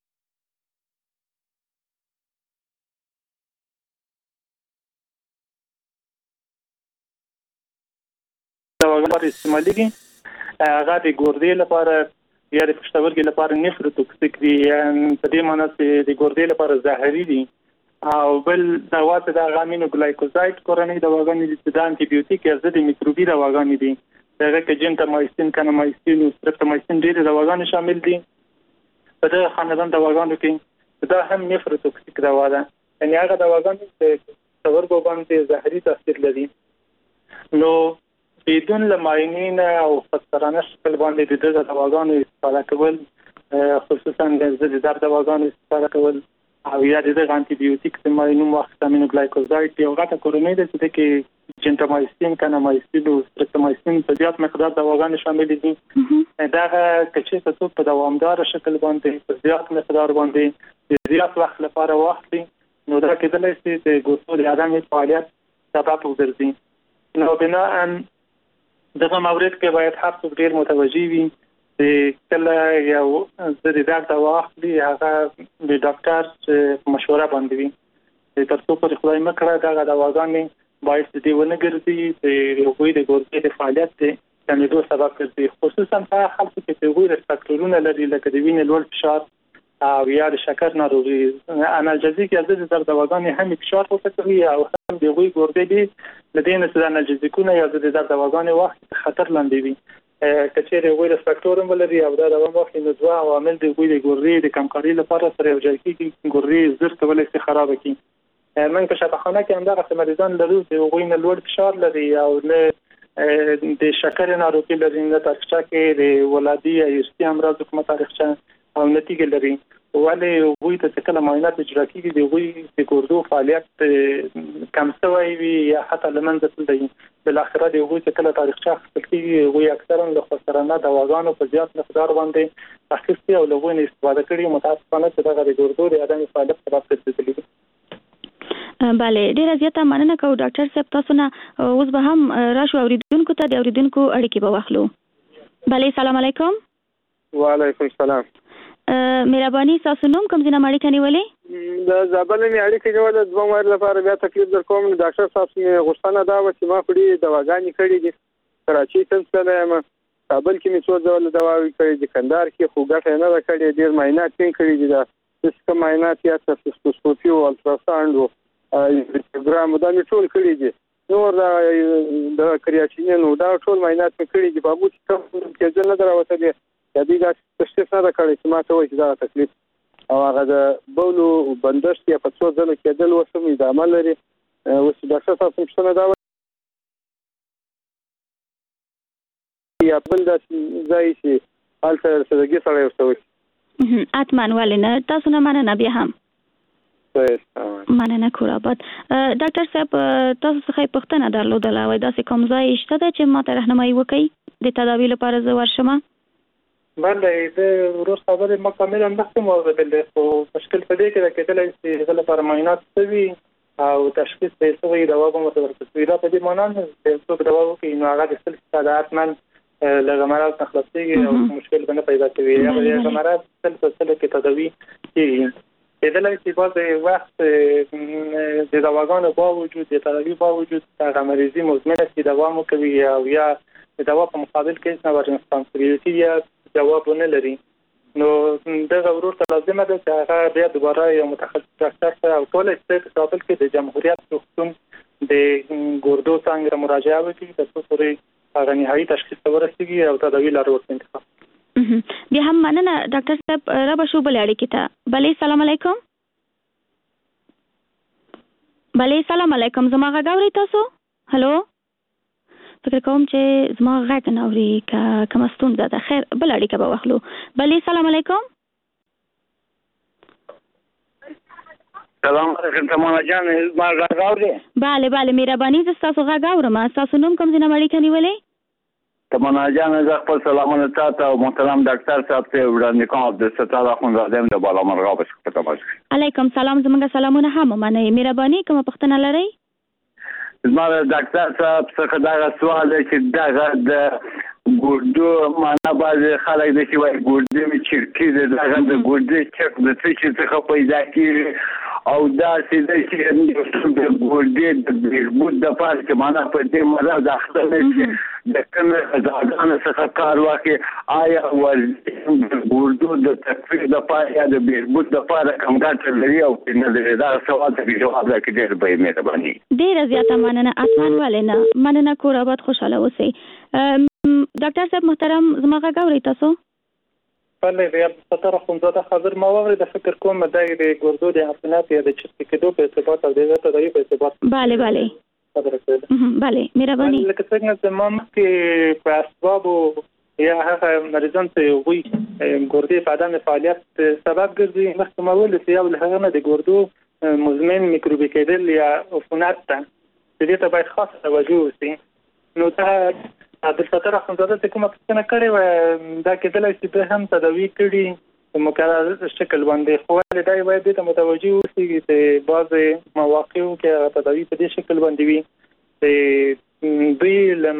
Speaker 5: دواګانې استعمالي هغه د ګردې لپاره یا د پښتورګي لپاره نفروتوکسیک دي په دې معنی چې د ګردې لپاره زهري دي او بل دوا ته د غامینو ګلایکوزاید کورنۍ دواګانې دي چې د انټي بیوټیک یا ضد میکروبي دواګانې دي هغه کې جنټامایسین کنامایسین او سترپټامایسین ډېر دواګانې شامل دي په دغه خاندان دواګانو کې دا هم نفروتوکسیک دوا ده یعنی هغه دواګانې چې پښتورګو باندې زهري تاثیر لري نو بدون لماینین او فسرانه شکل باندې د دغه دواګانو استفاده کول خصوصا د درد دواګانو استفاده کول او یا د انټي بیوټیک د ماینوم وخت امینو ګلایکوزاید یو غټه کورنۍ ده چې کې جنټامایسین کنامایسین او سترپټامایسین په زیات مقدار دواګانې شامل دي دا چې تاسو په دوامدار شکل باندې په زیات مقدار باندې زیات وخت لپاره واخلي نو دا کېدلای شي د ګردو د عدم فعالیت سبب وګرځي نو بنا دغه مورد کې باید هر څوک ډیر متوجي وي چې کله یو د ډاکټر واخلي هغه د ډاکټر مشوره باندې وي تر څو پر خدای مکړه دا دواګانې باید د دې ونه ګرځي چې یو د ګردې د فعالیت کمیدو سبب ګرځي خصوصا په خلکو کې چې وګورئ فاکټورونه لري لکه د وینې لوړ فشار او یا د شکر ناروغي انالجزیک یا د درد دواګانې هم فشار ورکوي او هم د وی ګردې دي لدينا چې انالجزیکونه یا د درد دواګانې وخت خطر لاندې وي کچېره وی د فاکټورم ولري او دا د وخت نو دوا عوامل د وی د ګردې د کمکاري لپاره سره یو ځای کې ګردې زر کولای شي خراب کړي من په شفاخانه کې هم دغه مریضان لري چې وی نه لوړ فشار لري او نه د شکر ناروغي لري نه تاریخچه کې د ولادي یا یستي امراض کومه تاریخچه او نتیجه لري ولې وی ته کله معاینات اجرا کیږي د وی د ګردو فعالیت کم شوی وي یا حتی لمنځه تللی بل اخره د وی ته کله تاریخچه خپل کیږي وی اکثرا له خسرانه دواګانو په زیات مقدار باندې اخیستي او له وی نه استفاده کړي متاسفانه چې دغه د ګردو د عدم فعالیت سبب ګرځي.
Speaker 4: بله ډیره زیاته مننه کوم ډاکټر صاحب تاسو نه اوس به هم راشو اوریدونکو ته د اوریدونکو اړیکې به واخلو. بله سلام علیکم.
Speaker 7: وعلیکم السلام.
Speaker 4: مهرباني تاسو نوم کوم ځای نه اړیکه نیولې؟
Speaker 7: د زابل نه اړیکه نیولې دوه وار لپاره بیا تکلیف در کوم ډاکټر صاحب غوښتنه دا و چې ما خوري دواګانې کړې دي کراچي ته تلم کابل کې مې څو ډول دواوې کړې دي کندهار کې خو ګټه نه کړې ډیر معاینات کړې دي دا څه معاینات یا سټوسکوپي او الټراساوند او ګرام دا مې ټول کړې دي نور د کریاټینین نو دا ټول معاینات کړې دي په موږ کې ځل نه دراوته دي د دې د تشخیص نه کړی چې ما ته وایي دا تکلیف او هغه د بولو بندښت یا په څو ځله کېدل وسمې د عمل لري اوس ډاکټر صاحب څنګه دا یا بل ځای چې هلته سړګي سړی ورته وشي.
Speaker 4: حتما ولې نه، تاسو نه مننه بیا هم مننه کوراباد. ډاکټر صاحب تاسو څخه پوښتنه درلودله، وای داسې کوم ځای شته ده چې ماته راهنمایي وکړي د تداوي لپاره زه ورشم؟
Speaker 5: بله د ورور خبرې مکمله مخکې موضوع ده، خو مشکل په دې کې ده کېدلی چې هغه لپاره معاینات شوي او تشخیص یې شوی، دوا به ورته ورکړل شوي. دا په دې معنا نه چې څوک دوا وکړي نو هغه د 100% حتما له مرض نه خلاصېږي او مشکل به نه پیدا کوي، یا به هغه مرض 100% کې تداوي کېږي. کېدلی چې بعضې وخت د دواګانو باوجود د تداوي باوجود هغه مریضي مزمنه چې دوام وکوي او یا د دوا په مقابل کې هیڅ نوع رسپانسبیلیټي یا جواب ونه لري، نو دغه ورور ته لازمه ده چې هغه بیا دوباره یو متخصص ډاکټر ته او کولی شي په کابل کې د جمهوریت روغتون د ګردو څانګې مراجعه وکړي تر څو پورې هغه نهایي تشخیص ته ورسېږي او تداوي لاره ورته انتخاب.
Speaker 4: بیا هم مننه ډاکټر صاحب. را به شو بلې اړیکې ته. بلې سلام علیکم. بلې سلام علیکم. زما غږ اورئ تاسو؟ هلو، فکر کوم چې زما غږ نه اوري، که کومه ستونزه ده. خیر بل اړیکه به واخلو. بلې سلام علیکم.
Speaker 6: سلام علیکم تمانا جان، ما غږ اورئ؟
Speaker 4: بله بله مهرباني، زه ستاسو غږ اورم. ستاسو نوم کوم ځای نه اړیکه نیولې؟
Speaker 6: تمانا جان زه خپل سلامونه تاته او محترم ډاکټر صاحب ته وړاندې کوم. عبدالستار اخوندزاده یم د بالامرغاب څخه په تماس کې.
Speaker 4: علیکم سلام. زموږ سلامونه هم ومنئ. مهرباني کومه پوښتنه لرئ؟
Speaker 6: زما د ډاکټر صاحب څخه دغه سوال دی چې دغه د ګردو معنا بعضې خلک دی چې وایي ګردې مې چرکي دی، دغه د ګردې چرک د څه شي څخه پیدا کېږي او داسې دی چې د ګردې د بهبود دپاره چې معنا په دې مرض اخته نه شي د کومې غذاګانو څخه کار واخلي، آیا ورزش د ګردو د تکفیر دپاره یا د بهبود دپاره کوم ګټه لري او نه لري؟ دغه سوال ته جواب راکړي ډېر به یې مهرباني.
Speaker 4: ډېره زیاته مننه. اطمن ولې نه، مننه. کور آباد، خوشحاله اوسئ. ډاکټر صاحب محترم، زما غږ اورئ تاسو؟
Speaker 5: بله د عبدالستار اخوندزاده خبر ما واورېده. فکر کوم دا د ګردو د عفونت یا د چرکي کېدو په ارتباط او د هغه تداوي په ارتباط
Speaker 4: بله بله
Speaker 5: خبره کړې.
Speaker 4: بله مهرباني.
Speaker 5: لکه څنګه چې ما مخکې په اسبابو یا هغه مریضان چې هغوی ګردې په عدم فعالیت سبب ګرځي، مخکې ما وویل چې یو له هغه نه د ګردو مزمن میکروبي کېدل یا عفونت ته، چې دې ته باید خاصه توجه وشي. نو دا عبدالستار اخوندزاده چې کومه پوښتنه کړې وه، دا کېدلی چې ده هم تداوي کړي په مکرر شکل باندې، خو ولې دا باید دې ته متوجه اوسېږي چې بعضې مواقعو کې هغه تداوي په دې شکل باندې وي چې دوی له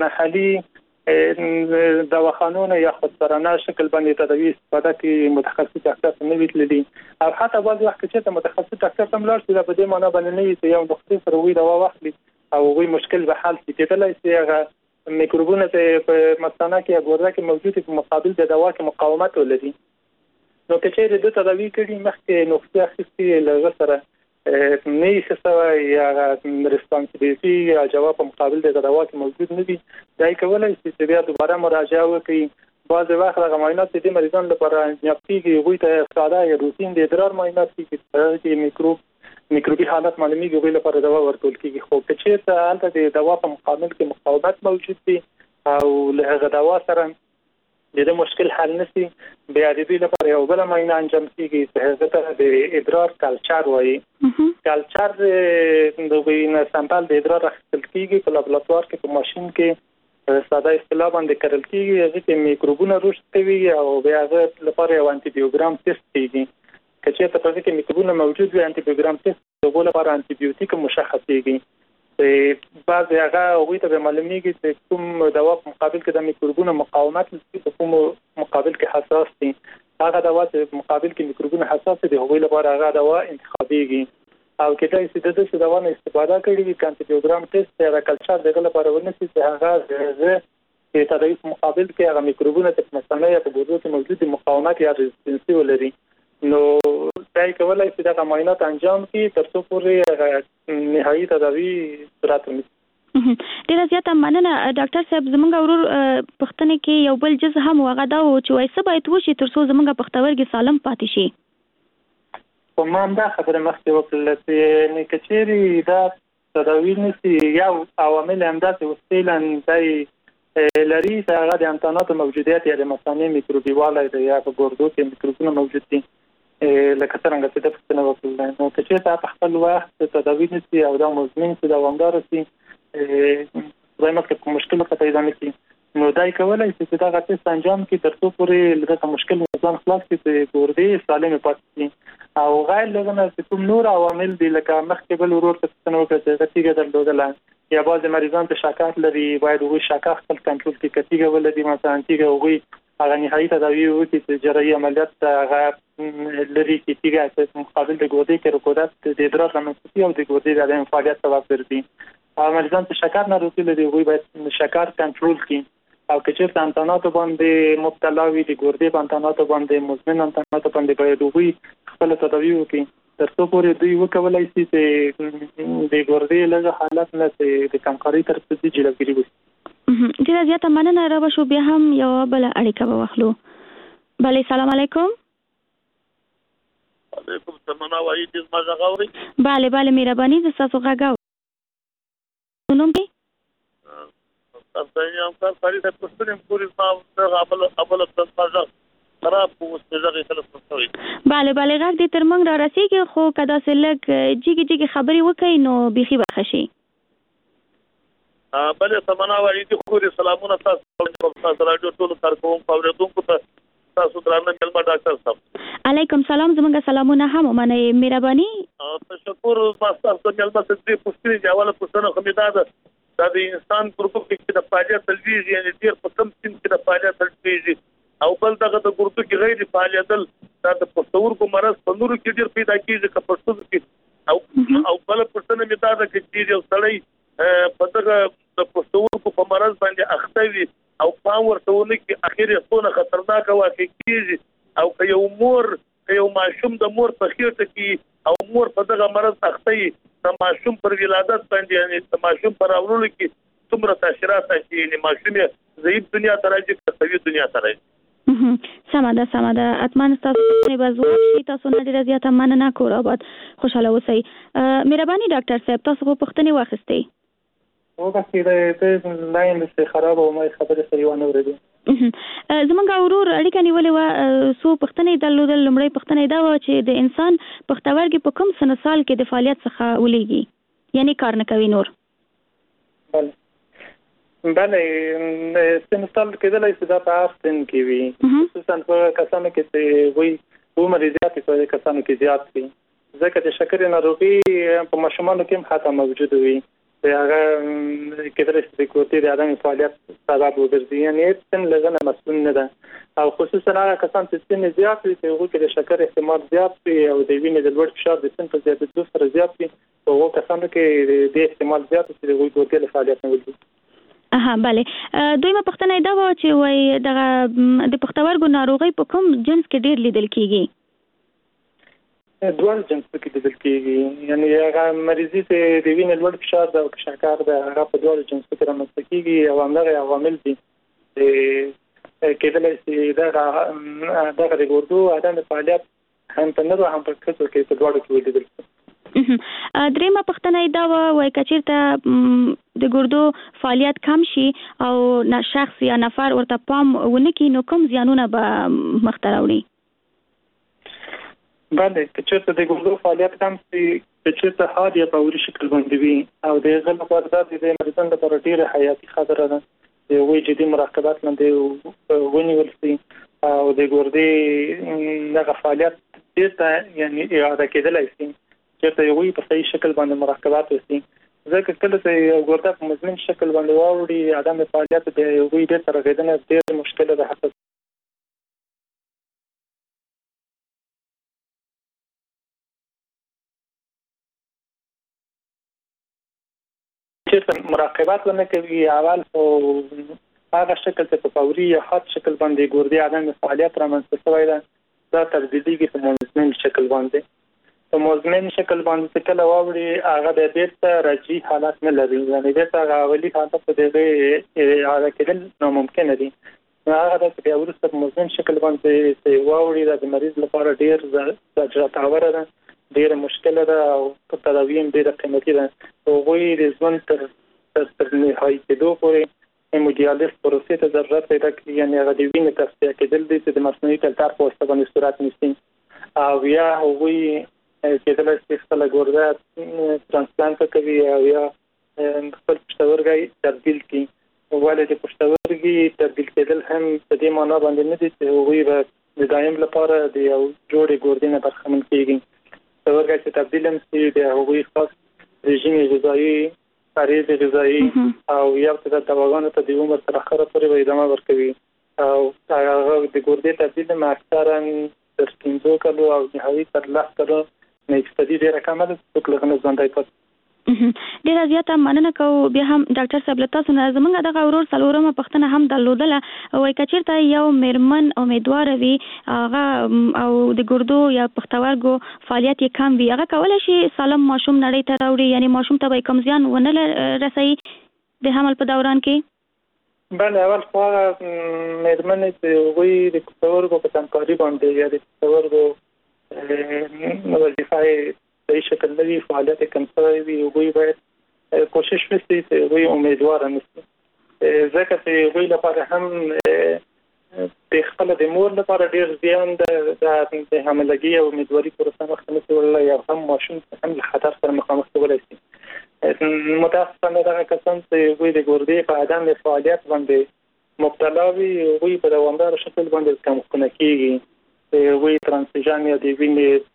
Speaker 5: محلي دواخانونو یا خودسرانه شکل باندې تداوي استفاده کوي، متخصص ډاکټر ته نه وي تللي، او حتی بعضې وخت کې چېرته متخصص ډاکټر ته هم لاړ شي، دا په دې معنا باندې نه وي چې یو نقطې سره هغوی دوا واخلي او هغوی مشکل به حل شي. کېدلی چې هغه میکروبونه چې په مثانه کې یا ګرده کې موجود په مقابل د دوا کې مقاومت ولري، نو که چېرې د تداوي کړي مخکې نقطې اخیستي له هغه سره نه یې ښه سوی یا رسپانسبیلیټي یا جواب په مقابل د دوا کې موجود نه وي، دا یې کولی شي چې بیا دوباره مراجعه وکړي. بعضې وخت هغه معاینات چې دې مریضانو لپاره انجام کېږي هغوی ته ساده یا روتین د ادرار معاینات کېږي چې میکروبي حالت معلومیږي، هغوی لپاره دوا ورکول کېږي. خو که چېرته هلته د دوا په مقابل کې مقاومت موجود وي او له هغه دوا سره د دې مشکل حل نه شي، بیا د دوی لپاره یو بله معاینه انجام کېږي چې هغه ته د ادرار کلچر وایي. کلچر د هغوی نه سمپل د ادرار اخیستل کېږي په لابراتوار کې، په ماشین کې ساده اصطلاح باندې کرل کېږي، هغې کې میکروبونه رشد کوي او بیا هغه لپاره یو انټي ټیسټ کېږي. که چېرته په هغې کې میکروبونه موجود وي، انټي ټیسټ د هغو لپاره انټي مشخصېږي. بعضې هغه هغوی ته به معلومیږي چې کوم دوا په مقابل کې د میکروبونو مقاومت لري، په کوم مقابل کې حساس دي. هغه دوا چې په مقابل کې میکروبونه حساس دي هغوی لپاره هغه دوا انتخابېږي. او کېدای شي د داسې دوا نه استفاده کړې وي، انټي ټیسټ یا د کلچر دغه لپاره ونه شي چې هغه د تداوي په مقابل کې هغه میکروبونه چې په مثانه یا په ګردو کې موجود دي مقاومت یا رزستنسي ولري. نو دا یې کولی شي دغه معاینات انجام کړي تر څو پورې نهایي تداوي صورت ونیسي.
Speaker 4: ډېره زیاته مننه ډاکټر صاحب. زموږ ورور پوښتنې کې یو بل جز هم هغه دا و چې وایي څه باید وشي تر څو زموږ پښتورګي سالم پاتې شي؟
Speaker 5: خو ما همدا خبره مخکې وکړله چې که چېرې دا تداوي نه شي، یو عوامل همداسې وسیلا دی لري هغه د انتاناتو موجودیت یا د مثانې میکروبیواله دی یا په ګردو کې میکروبونه موجود دي لکه څنګه چې د پښتنه وکړل نو چې تاسو په خپل وخت تداوی نشي او دا مزمن څه دوامدار شي زموږ کې مشکل پیدا نه کی نو دای کولای چې دا غټه انجام کې ترڅو پورې لږه مشکل نظام خلاص کې ګردې سالمه پاتې او غیر لږه چې کوم نور عوامل دي لکه مخکې بل ورور ته څنګه وکړي چې کتیګه درلودل یا بعض مریضان ته شکایت لري باید وګړي شکایت خپل کنټرول کې کتیګه ولدي مثلا کېږي وګړي هغه نهایي تداوی وکړي چې جراحي عملیات هغه لري کېږي چې مقابل د ګردې کې رکودات د ادرار لمسي او د ګردې د فعالیت سبب ګرځي او مریضان ته شکایت نه روتي لري وګړي باید شکایت کنټرول کړي او کچېرته انتاناتو باندې مبتلا وي د ګردې انتاناتو باندې مزمن انتاناتو باندې باید وګړي خپل تداوی وکړي ترڅو پورې دوی وکولای شي چې د ګردې لږه حالت نه د کمکاري تر څه جلوګیری وکړي.
Speaker 4: ډیره زیاته مننه را شو بیا هم یو بل اړیکه به واخلو. بله سلام علیکم.
Speaker 8: علیکم السلام وایي د ما غاوري.
Speaker 4: بله مهرباني د تاسو غاګاو. نوم کې
Speaker 8: تاسو یې هم کار کوي د پښتنې پوری ما ابل تاسو خراب وستځي خلک پوښتنه.
Speaker 4: بله غږ دې تر موږ را رسیږي خو کدا سلک جګي خبري وکړي نو بيخي بخشي.
Speaker 8: بله سمنا وایي د خوري سلامونه تاسو راډیو ټول کارکوم اوریدونکو ته تاسو درانه کلمه ډاکټر صاحب.
Speaker 4: علیکم سلام زمونږ سلامونه هم منئ مهرباني.
Speaker 8: تشکر تاسو کلمه څه پوښتنه دی اوله پوښتنه خمیدا ده دا د انسان ګروپ کې د فعالیت تلویزیون یعنی ډیر په کم سن کې د فعالیت تلویزیون او بل دغه د ګروپ کې غیر فعالیت دا د پښتورګو مرض په نورو کې ډیر پیدا کیږي که پښتورګو کې او بل پښتنه می دا د چې یو سړی په دغه د پښتورګو په مرض باندې اخته وي او پام ورته ونه کې اخر یې څونه خطرناک واقع کیږي او که یو مور یو ماشوم د مور په خېټه کې او مور په دغه مرض اخته وي د ماشوم پر ولادت باندې یعنی د ماشوم پر اولولو کې څومره تاثیرات کوي یعنی ماشوم یې ضعیف دنیا ته راځي قوي دنیا ته راځي.
Speaker 4: سمه ده اتمن تاسو نه بزو شي تاسو نه ډیر زیاته مننه کوم آباد خوشاله اوسئ. مهرباني ډاکټر صاحب تاسو په پښتني واخستئ.
Speaker 5: او بس د لاین څخه خراب او ما خبره سره ونه ورېدو.
Speaker 4: زمونږ اورور اړیکه نیولې و سو پښتنې درلودل لمړی پښتنې دا و چې د انسان پښتورګي په کوم سن سال کې د فعالیت څخه ولېږي یعنی کار نه کوي نور.
Speaker 5: بله سن سال کې د لایسه د پاستن کې وي خصوصا په کسانو کې چې وي عمر زیات په کسانو کې زیات وي ځکه چې شکر ناروغي په ماشومانو کې هم خطر موجود وي هغه کېدای شي د کوټې د عدم فعالیت سبب وګرځي یعنی سن لږه مسؤل نه ده او خصوصا هغه کسان چې سن زیات وي چې هغه کې د شکر احتمال زیات وي او د وینې د لوړ فشار د سن په زیاتېدو سره زیات وي هغه کسانو کې د احتمال زیات وي چې د کوټې د فعالیت نه وي.
Speaker 4: دویمه پښتنه دا و چې وای دغه د پښتورګو ناروغي په کوم جنس کې ډیر لیدل کیږي؟
Speaker 5: دوه جنس کې لیدل کیږي یعنی هغه مریضي چې د وینې لوړ فشار او شکر د هغه په دوه جنس کې رامنځته کیږي او همدغه عوامل دي کېدای شي دا د ګردو عدم فعالیت هم په نورو هم په کڅو کې په دوه کې لیدل کیږي.
Speaker 4: دریمه پښتنه دا وای کچیرته د ګردو فعالیت کم شي او شخص یا نفر ورته پام ونه کړي نو کوم زیانونه به مخته راوړي؟
Speaker 5: بله کچیرته د ګردو فعالیت کم شي کچیرته حاد یا فوري شکل باندې وي او د هغه لپاره د مریضانو لپاره ډیره حیاتي خطر ده د وی جدي مراقبت باندې ونیول شي او د ګردې دغه فعالیت ډیره یعنی اعاده کېدلای شي چې یو په صحیح شکل باندې مراقبت وشي ځکه کله چې ګرده په مزمن شکل باندې واوړي عدم فعالیت د وی د ترغیدنه ډېر مشکل ده حتی چې مراقبت ونه کوي اول او هغه شکل ته په فوري یا حاد شکل باندې ګردې عدم فعالیت رامنځته شوی ده دا تبدیلیږي په مزمن شکل باندې په مزمن شکل باندې کله واوړي هغه د بیرته راځي حالت نه لري یعنی د هغه اولی حالت په دې هغه کېدل ناممکن دي هغه د بیا ورسته په مزمن شکل باندې واوړي د مریض لپاره ډیر ځاځاور ده ډیر مشکل ده او په تداوی هم ډیر قیمتي ده او غوي د ژوند تر نهایي کېدو پورې هیمودیالیز پروسې ته ضرورت پیدا کوي، یعنې هغه د وینې تصفیه کېدل دي چې د مصنوعي فلټر په واسطه باندې صورت نیسي، او یا هغوی کېدلی شي خپله ګرده ترانسپلانت کوي او یا خپل پښتورګی تبدیل کړي. ولې د پښتورګي تبدیل کېدل هم په دې معنا باندې نه دي چې هغوی به د دایم لپاره د یو جوړې ګردې نه برخمن کېږي. پښتورګی چې تبدیل هم شي د هغوی خاص رژیم غذایي، پرهیز غذایي او یا د دواګانو ته د عمر تر اخره پورې به ادامه ورکوي، او هغه د ګردې تبدیل هم اکثرا تر 15 کلو او نهایي تر 10 کلو نه استدی ډېره کمه ده، څوک لږ نه ژوندی پاتې.
Speaker 4: ډیره زیاته مننه کوو. بیا هم ډاکټر صاحب له تاسو نه زموږ دغه ورور څلورمه پوښتنه هم درلودله، وایي که چېرته یو میرمن امیدواره وي هغه او د ګردو یا پښتورګو فعالیت یې کم وي، هغه کولی شي سالم ماشوم نړۍ ته راوړي، یعنې ماشوم ته به یې کوم زیان ونه رسوي د حمل په دوران کې؟
Speaker 5: بله، اول خو هغه میرمنې چې هغوی د پښتورګو په همکاري باندې یا د پښتورګو وظیفه یې صحیح شکل نه وي، فعالیت یې کم شوی وي، هغوی باید کوشش وکړي چې هغوی امیدواره نه شي، ځکه چې هغوی لپاره هم د خپله د مور لپاره ډېر زیان ده د حاملګي او امیدواري پروسه مخته نه شي وړلی، او هم ماشوم هم له خطر سره مخامخ کولی شي. متاسفانه دغه کسان چې هغوی د ګردې په عدم فعالیت باندې مبتلا وي، هغوی په دوامداره شکل باندې کمخونه کېږي، هغوی ترانسفیوژن یا د وینې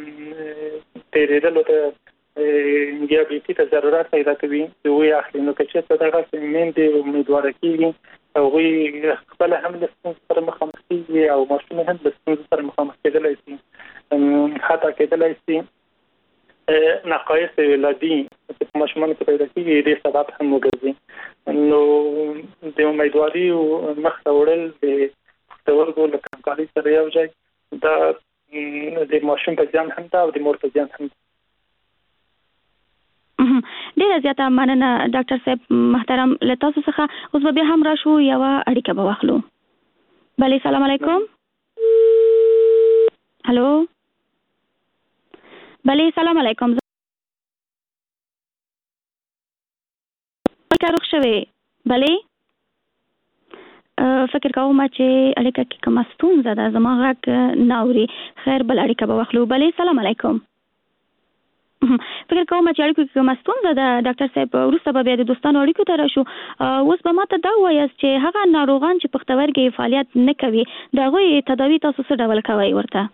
Speaker 5: تیرېدلو ته یا بیپي ته ضرورت پیدا کوي چې هغوی اخلي. نو که چېرته دغسې میندې امیدواره کېږي، هغوی خپله هم له ستونزو سره مخامخ کېږي او ماشوم هم له ستونزو سره مخامخ کېدلی شي، حتی کېدلی شي نقایص ولادي چې په ماشومانو کې پیدا کېږي دې سبب هم وګرځي. نو د امیدواري مخ ته وړل د پښتورګو له همکارۍ سره یو ځای دا د ماشوم په ځان هم ده او د مور په ځان هم ده.
Speaker 4: ډیره زیاته مننه ډاکټر صاحب محترم له تاسو څخه. اوس به بیا هم راشو، یوه اړیکه به واخلو. بله، سلام علیکم. هلو، بله، سلام علیکم. روغ شوی؟ بله، فکر کوم چې اړیکه کې کومه ستونزه ده، زما غږ نه اوري. خیر، بل اړیکه به واخلو. بله، سلام علیکم. فکر کوم چې اړیکو کې کومه ستونزه ده ډاکټر صاحب، وروسته به بیا د دوستانو اړیکو ته راشو. اوس به ماته دا ووایاست چې هغه ناروغان چې پښتورګي فعالیت نه کوي د هغوی تداوي تاسو څه ډول کوئ ورته؟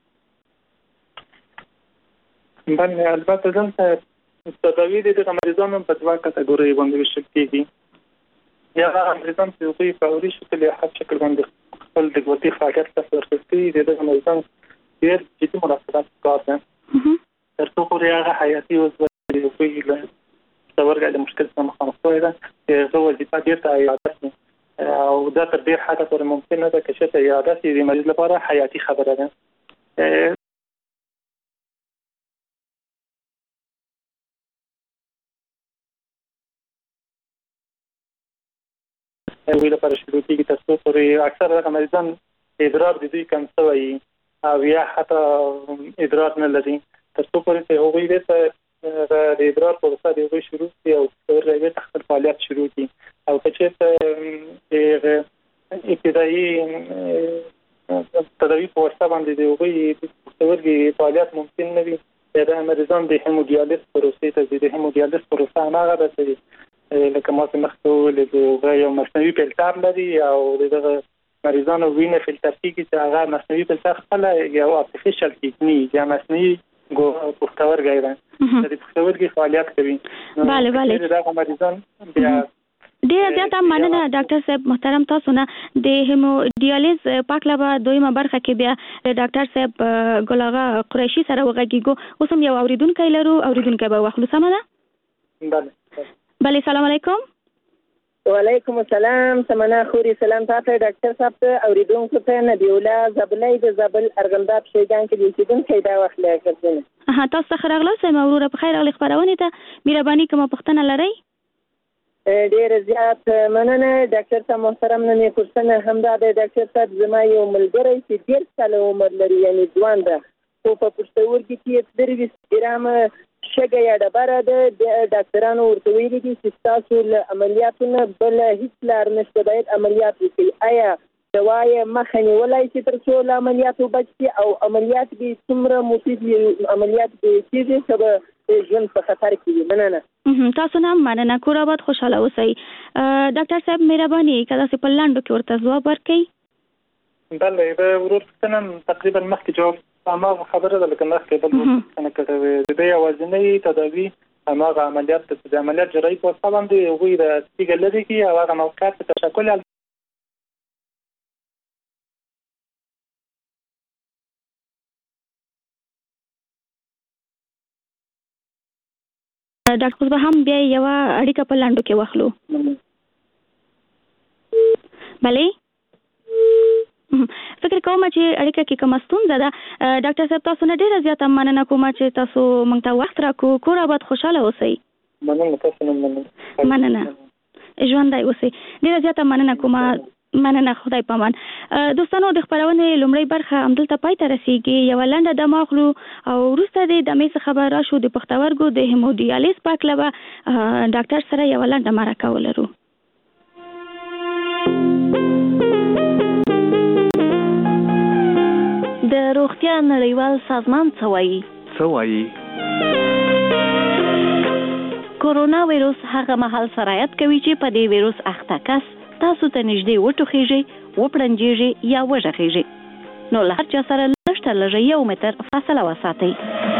Speaker 5: بله، البته دلته تداوي د دغه مریضانو په دوه کټګورۍ باندې ویشل کېږي. یا هغه مریضان چې هغوی فوري شکل یا حد شکل باندې خپل د ګردې فعالیت ته ترسره کوي، د دغه مریضان ډېر جدي مناسبات پکار ده تر څو پورې هغه حیاتي عضو د هغوی له پښتورګي د مشکل سره مخامخ شوی ده چې هغه وظیفه ډېر ته اعاده شي، او دا تر ډېر حده پورې ممکن نه ده که چېرته اعاده شي د مریض لپاره حیاتي خبره ده. هغوی لپاره شروع کېږي تر څو پورې اکثر هغه مریضان ادرار د دوی کم شوی او یا حتی ادرار نه لري، تر څو پورې چې هغوی بېرته د ادرار پروسه د هغوی شروع کړي او پښتورګي بېرته خپل فعالیت شروع کړي، او که چېرته د ابتدایي تداوي په واسطه باندې د هغوی پښتورګي فعالیت ممکن نه وي، دا مریضان د هیمودیالیز پروسې ته ځي. د هیمودیالیز پروسه هماغه ده چې لکه ما چې مخکې وویل چې هغه یو مصنوعي فلټر لري او د دغه مریضانو وینه فلټر کېږي چې هغه مصنوعي فلټر خپله یو ارتفیشل کیدني یا مصنوعي پښتورګی ده چې د پښتورګي فعالیت کوي.
Speaker 4: بله بله،
Speaker 5: دغه مریضان بیا
Speaker 4: ډیره زیاته مننه ډاکټر صاحب محترم تاسو نه. د هیمودیالیز پاکله به دویمه برخه کې بیا ډاکټر صاحب ګل آغا قریشي سره وغږیږو. اوس هم یو اوریدونکی لرو، اوریدونکی به واخلو. سمه ده؟
Speaker 5: بله،
Speaker 4: سلام علیکم.
Speaker 9: وعلیکم السلام. سمنا خوري سلام تاسو ډاکټر صاحب ته اوریدونکو ته نبی الله زبلای د زبل ارغنداب شیګان کې د اوسیدونکو دا وخت لګښتنه.
Speaker 4: تاسو څخه راغله سم اوروره په خیر او خبرونه ته مهرباني کوم پښتنه لري.
Speaker 9: ډیر زیات مننه ډاکټر صاحب محترم. نن پښتنه همدا د ډاکټر صاحب زما یو ملګری چې ډیر سال عمر لري، یعنی ځوان ده، خو په پښتورګي کې 23 ګرام شګه یا ډبره ده د ډاکټرانو ورته ویلي دي چې تاسو له عملیاتونه بل هیڅ لار نشته باید عملیات وکړي آیا دوا یې مخه نیولای شي تر څو له عملیاتو بچ شي او عملیات به څومره مفید وي عملیات به کېږي چې به ژوند په خطر کې وي مننه
Speaker 4: تاسو نه مننه کور آباد خوشاله اوسئ ډاکټر صاحب مهرباني که تاسو په لاندو کې ورته ځواب ورکړئ
Speaker 5: بله د ورور پوښتنه تقریبا مخکې جواب هماغه خبره ده لکه مخکې بل پوښتنه کړې وې د دې یوازینۍ تداوي هماغه عملیات د عملیات جراحي په واسطه باندې هغوی د تیږه لرې کړي او هغه موقعیت په تشکل
Speaker 4: ډاکټر به هم بیا یو اړیکه په لاندو کې واخلو بله فکر کوم چې اړیکه کې کومه ستونزه ده ډاکټر صاحب تاسو نه ډیره زیاته مننه کوم چې تاسو موږ ته وخت راکړو کور آباد خوشاله اوسئ مننه ژوندی اوسئ ډیره زیاته مننه کوم مننه خدای پامان دوستانو د خبرونې لومړی برخه همدلته پای ته رسیږي یو لنډه دمه اخلو او وروسته د دمې څخه به راشو د پښتورګو د هیمودیالیز په هکله به ډاکټر سره یوه لنډه مرکه ولرو د روغتیا نړیوال سازمان څه وایي کورونا ویروس هغه مهال سرایت کوي چې په دې ویروس اخته کس تاسو ته نږدې وټوخیږي وپړنجیږي یا وژغیږي نو له هر چا سره لږ تر لږه 1 متر فاصله وساتئ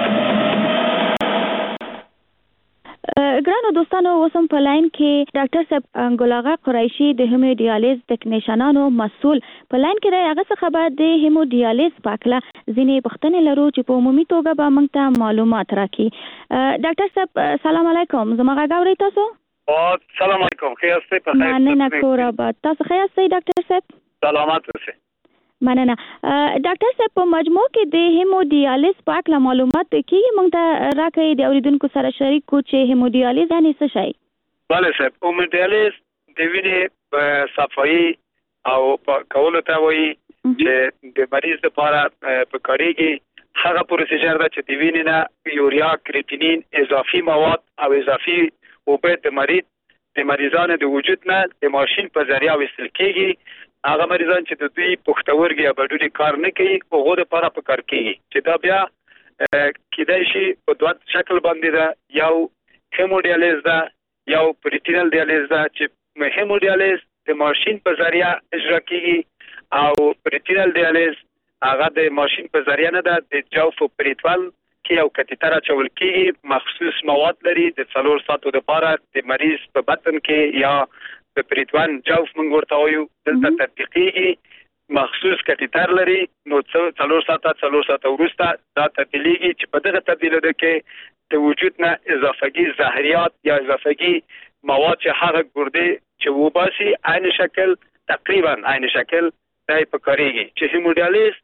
Speaker 4: ګرانو دوستانو اوسم په لاین کې ډاکټر صاحب ګل آغا قریشي د هیمودیالیز ټیکنیشنانو مسؤل په لاین کې دی هغه څخه به د هیمودیالیز په اړه ځینې پوښتنې لرو چې په عمومي توګه به موږ ته معلومات راکړي ډاکټر صاحب سلام علیکم زما غږ اورئ تاسو
Speaker 10: سلام علیکم ښه یاستئ په خیر
Speaker 4: مننه کور آباد تاسو ښه یاستئ ډاکټر صاحب
Speaker 10: سلامات اوسئ
Speaker 4: مننه ډاکټر صاحب په مجموع کې د هیمودیالیز په اړه معلومات کیږي موږ ته راکړئ د اوریدونکو سره شریک کو چې هیمودیالیز یعنی څه شی
Speaker 10: بله صاحب هیمودیالیز د وینې صفایي او کولو ته وایي چې د مریض لپاره په کارېږي هغه پروسیجر ده چې د وینې نه یوریا کریټینین اضافي مواد او اضافي اوبه د مریضانو د وجود نه د ماشین په ذریعه ویستل کېږي هغه مریضان چې د دوی پښتورګي یا بډوډي کار نه کوي هغو دپاره په کار کېږي چې دا بیا کیدای شي په دوه شکل باندې ده یو هیمودیالیز ده یو پریټینل دیالیز ده چې هیمودیالیز د ماشین په ذریعه اجرا کېږي او پریټینل دیالیز هغه د ماشین په ذریعه نه ده د جوف پریټوال کې یو کتیتر اچول کېږي مخصوص مواد لري د 4 ساعتو دپاره د مریض په بطن کې یا د پریټوان جوف موږ ورته وایو دلته تطبیقېږي مخصوص کتیتر لري نو 4 ساعته وروسته دا تبدیلېږي چې په دغه تبدیلېدو کې د وجود نه اضافهګي زهریات یا اضافهګي مواد چې هغه ګردې چې وباسي عین شکل تقریبا عین شکل دای په کارېږي چې هیمودیالیز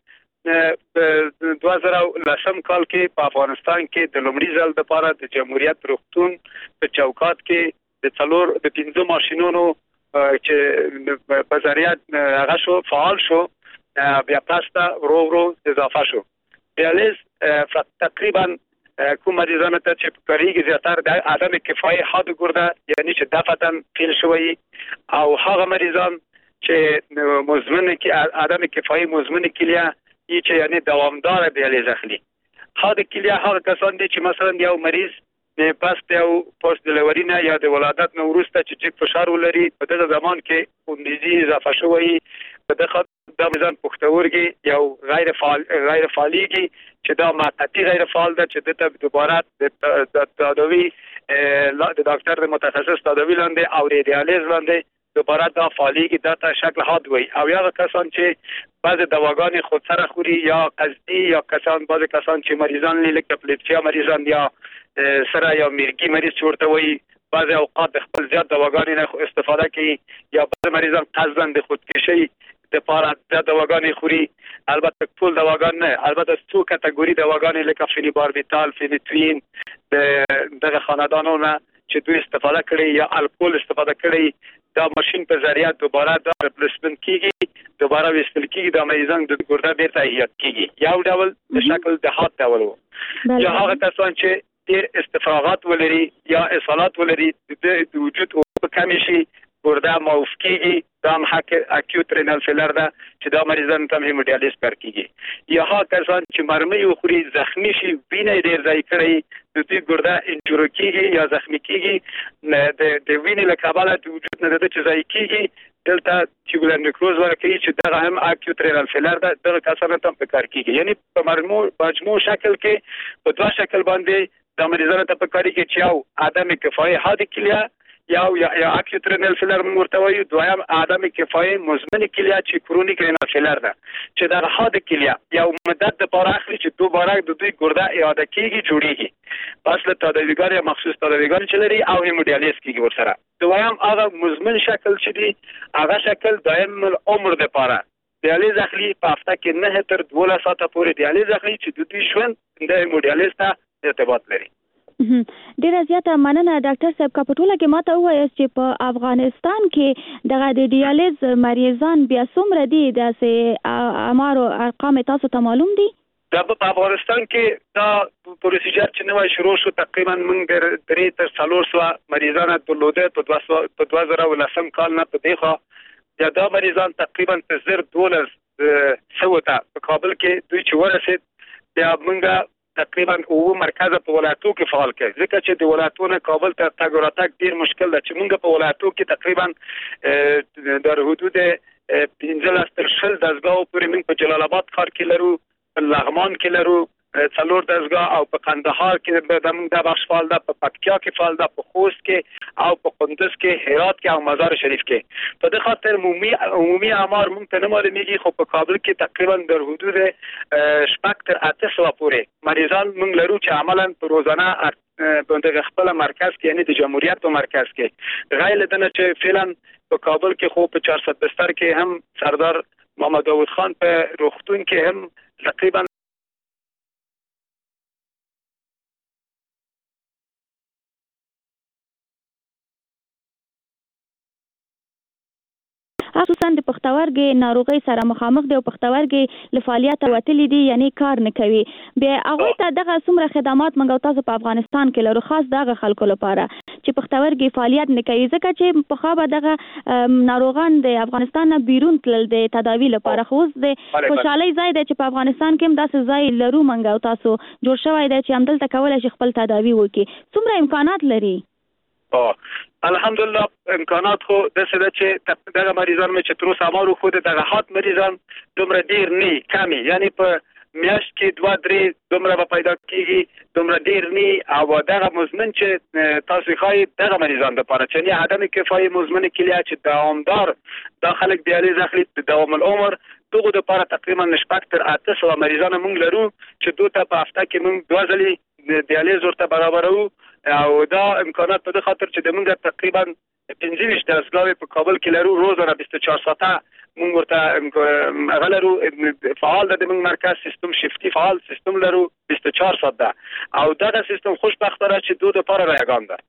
Speaker 10: 2010 کال کې په افغانستان کې د لومړي ځل لپاره د جمهوریت روغتون په چوکات کې د 15 ماشینونو چې په ذریعه هغه شو فعال شو بیا پاستا ورو اضافه شو دیالیز تقریبا کوم مریضانو ته چې کارېږي زیاتره د عدم کفایت حد ګرده یعنی چې دفعتاً فیل شوی او هغه مریضان چې مزمن کې عدم کفایت مزمن کلیه چې یعنی دوامدار دیالیز اخلي هغه کلیه هغه کسان دي چې مثلا یو مریض پس یو پوسټ ډیلیوري نه یا د ولادت نه وروسته چې فشار ولري په دغه زمان کې اومنیزي اضافه شوی په دغه د میزان پښتورګي یو غیر فعالیږي چې دا مقطعي غیر فعال ده چې د دوباره د تداوی د ډاکټر د متخصص تداوی لاندې او د دیالیز لاندې دوباره دا فعالیږي دا ته شکل حاد وي او یا کسان چې بعض دواګانې خود سره خوري یا قصدي یا بعض کسان چې مریضان لکه اپلیپسیا مریضان یا سره یا میرګي مریض ورته وي بعض اوقات خپل زیات دواګانې نه استفاده کوي یا بعض مریضان قصداً د خودکشي د لپاره د دواګانې خوري البته ټول دواګان نه البته څو کټګوري دواګانې لکه فینیباربیتال فینیتوین دغه خاندانونو نه چې دوی استفاده کړي یا الکول استفاده کړي دا ماشین په ذریعہ دوباره دا ریپلیسمنت کیږي دوباره وستل کیږي د مریضان د ګرده بیرته احیات کیږي یو ډول د شکل د هات ډول وو یا هغه کسان چې ډیر استفراغات ولري یا اسهالات ولري د وجود او کمی شي ګرده معاف کیږي دا هم اکیوت رینال فیلر ده چې دا مریضان ته هیموډیالیز کیږي یا ها کسان چې مرمۍ وخوري زخمی شي وینه ډیر ځای کړی د دې ګرده انجورو کیږي یا زخمی کیږي د وینې له کبله د وجود نه د ځای کیږي دلته تیوبولار نیکروز ورکوي چې دا هم اکیوت رینال فیلر ده دغه کسانو ته په کار کیږي یعنی په مجموع شکل کې په دوه شکل باندې د مریضانو ته په کار کیږي چې یو عدم کفایت حاد کلیه یا اکیوت رینال فیلر مرته وایي دویم عدم کفایت مزمن کلیه چې کرونیک رینال فیلر ده چې دا حاد کلیه یو مدت لپاره اخلي چې دوباره د دوی ګرده اعاده کیږي جوړیږي پس له تداویګر یا مخصوص تداویګر چې لري او هیموډیالیز کیږي ورسره دویم هغه مزمن شکل چې دی هغه شکل دائم العمر لپاره دیالیز اخلي په هفته کې 9 تر 12 ساعته پورې دیالیز اخلي چې د دوی ژوند د هیموډیالیز ته ارتباط لري
Speaker 4: ډیره زیاته مننه ډاکټر صاحب کا پټوله کې ماته وایي چې په افغانستان کې دغه د ډیالیز مریضان بیا څومره دي د امارو ارقام تاسو ته معلوم دي
Speaker 10: دا په افغانستان کې دا پروسیجر چې نوای شروع شو تقریبا موږ 3 تر 400 مریضان درلوده په 2010 کال نه په دیخه دا مریضان تقریبا تر 12 سوته په کابل کې دوی چې ورسید بیا موږ تقریبا او مرکز په ولایتو کې فعال کړي ځکه چې د ولایتونو کابل ته تګ راتګ ډیر مشکل ده چې موږ په ولایتو کې تقریبا در حدود 15 تر 20 دزګاو پورې موږ په جلال آباد ښار کې لرو په لغمان کې لرو 4 دزګاه او په قندهار کې د بخش فعال ده په پکتیا کې فعال ده په خوست کې او په کندز کې هرات کې او مزار شریف کې په دغه خاطر عمومي اعمار موږ ته نه معلومیږي خو په کابل کې تقریبا در حدود 8 تر 800 پورې مریضان موږ لرو چې عملاً په روزانه په دغه خپل مرکز کې یعنی د جمهوریت په مرکز کې غیر لدنه چې فعلا په کابل کې خو په 400 بستر کې هم سردار محمد داوود خان په روغتون کې هم تقریبا
Speaker 4: خصوصا د پښتورګي ناروغي سره مخامخ دی او پښتورګي له فعالیت وتلی دي یعنی کار نه کوي به هغه ته دغه څومره خدمات منغو تاسو په افغانستان کې لرو خاص دغه خلکو لپاره چې پښتورګي فعالیت نه کوي ځکه چې په خابه دغه ناروغان د افغانستان نه بیرون تلل د تداوی لپاره خو د خوشحالي ځای دی چې په افغانستان کې هم داسې ځای لرو منغو تاسو جوړ شوی دی چې همدلته کولای شي خپل تداوی وکړي څومره امکانات لري
Speaker 10: الحمدلله امکانات خو د څه چې دغه مریضان مې چې تر اوسه امارو خو دغه حات مریضان دومره ډیر نه کمی یعنی په میاشت کې 2-3 دومره به پیدا کیږي دومره ډیر نه او دغه مزمن چې تاسو خای دغه مریضان لپاره چې نه عدم کفایت مزمن کلیه چې دوامدار داخله دیالیز اخلي د دوام العمر دغه لپاره تقریبا 8 تر 800 مریضان موږ لرو چې دوه ته په هفته کې موږ 2 ځلې دیالیز ورته برابرو او دا امکانات په خاطر چې د موږ تقریبا 15 دستګاوې په کابل کې لرو روزانه 24 ساعته موږ ورته غلرو فعال د موږ مرکز سیستم شفتی فعال سیستم لرو 24 ساعته او دا سیستم خوشبختانه چې دوه لپاره رایگان ده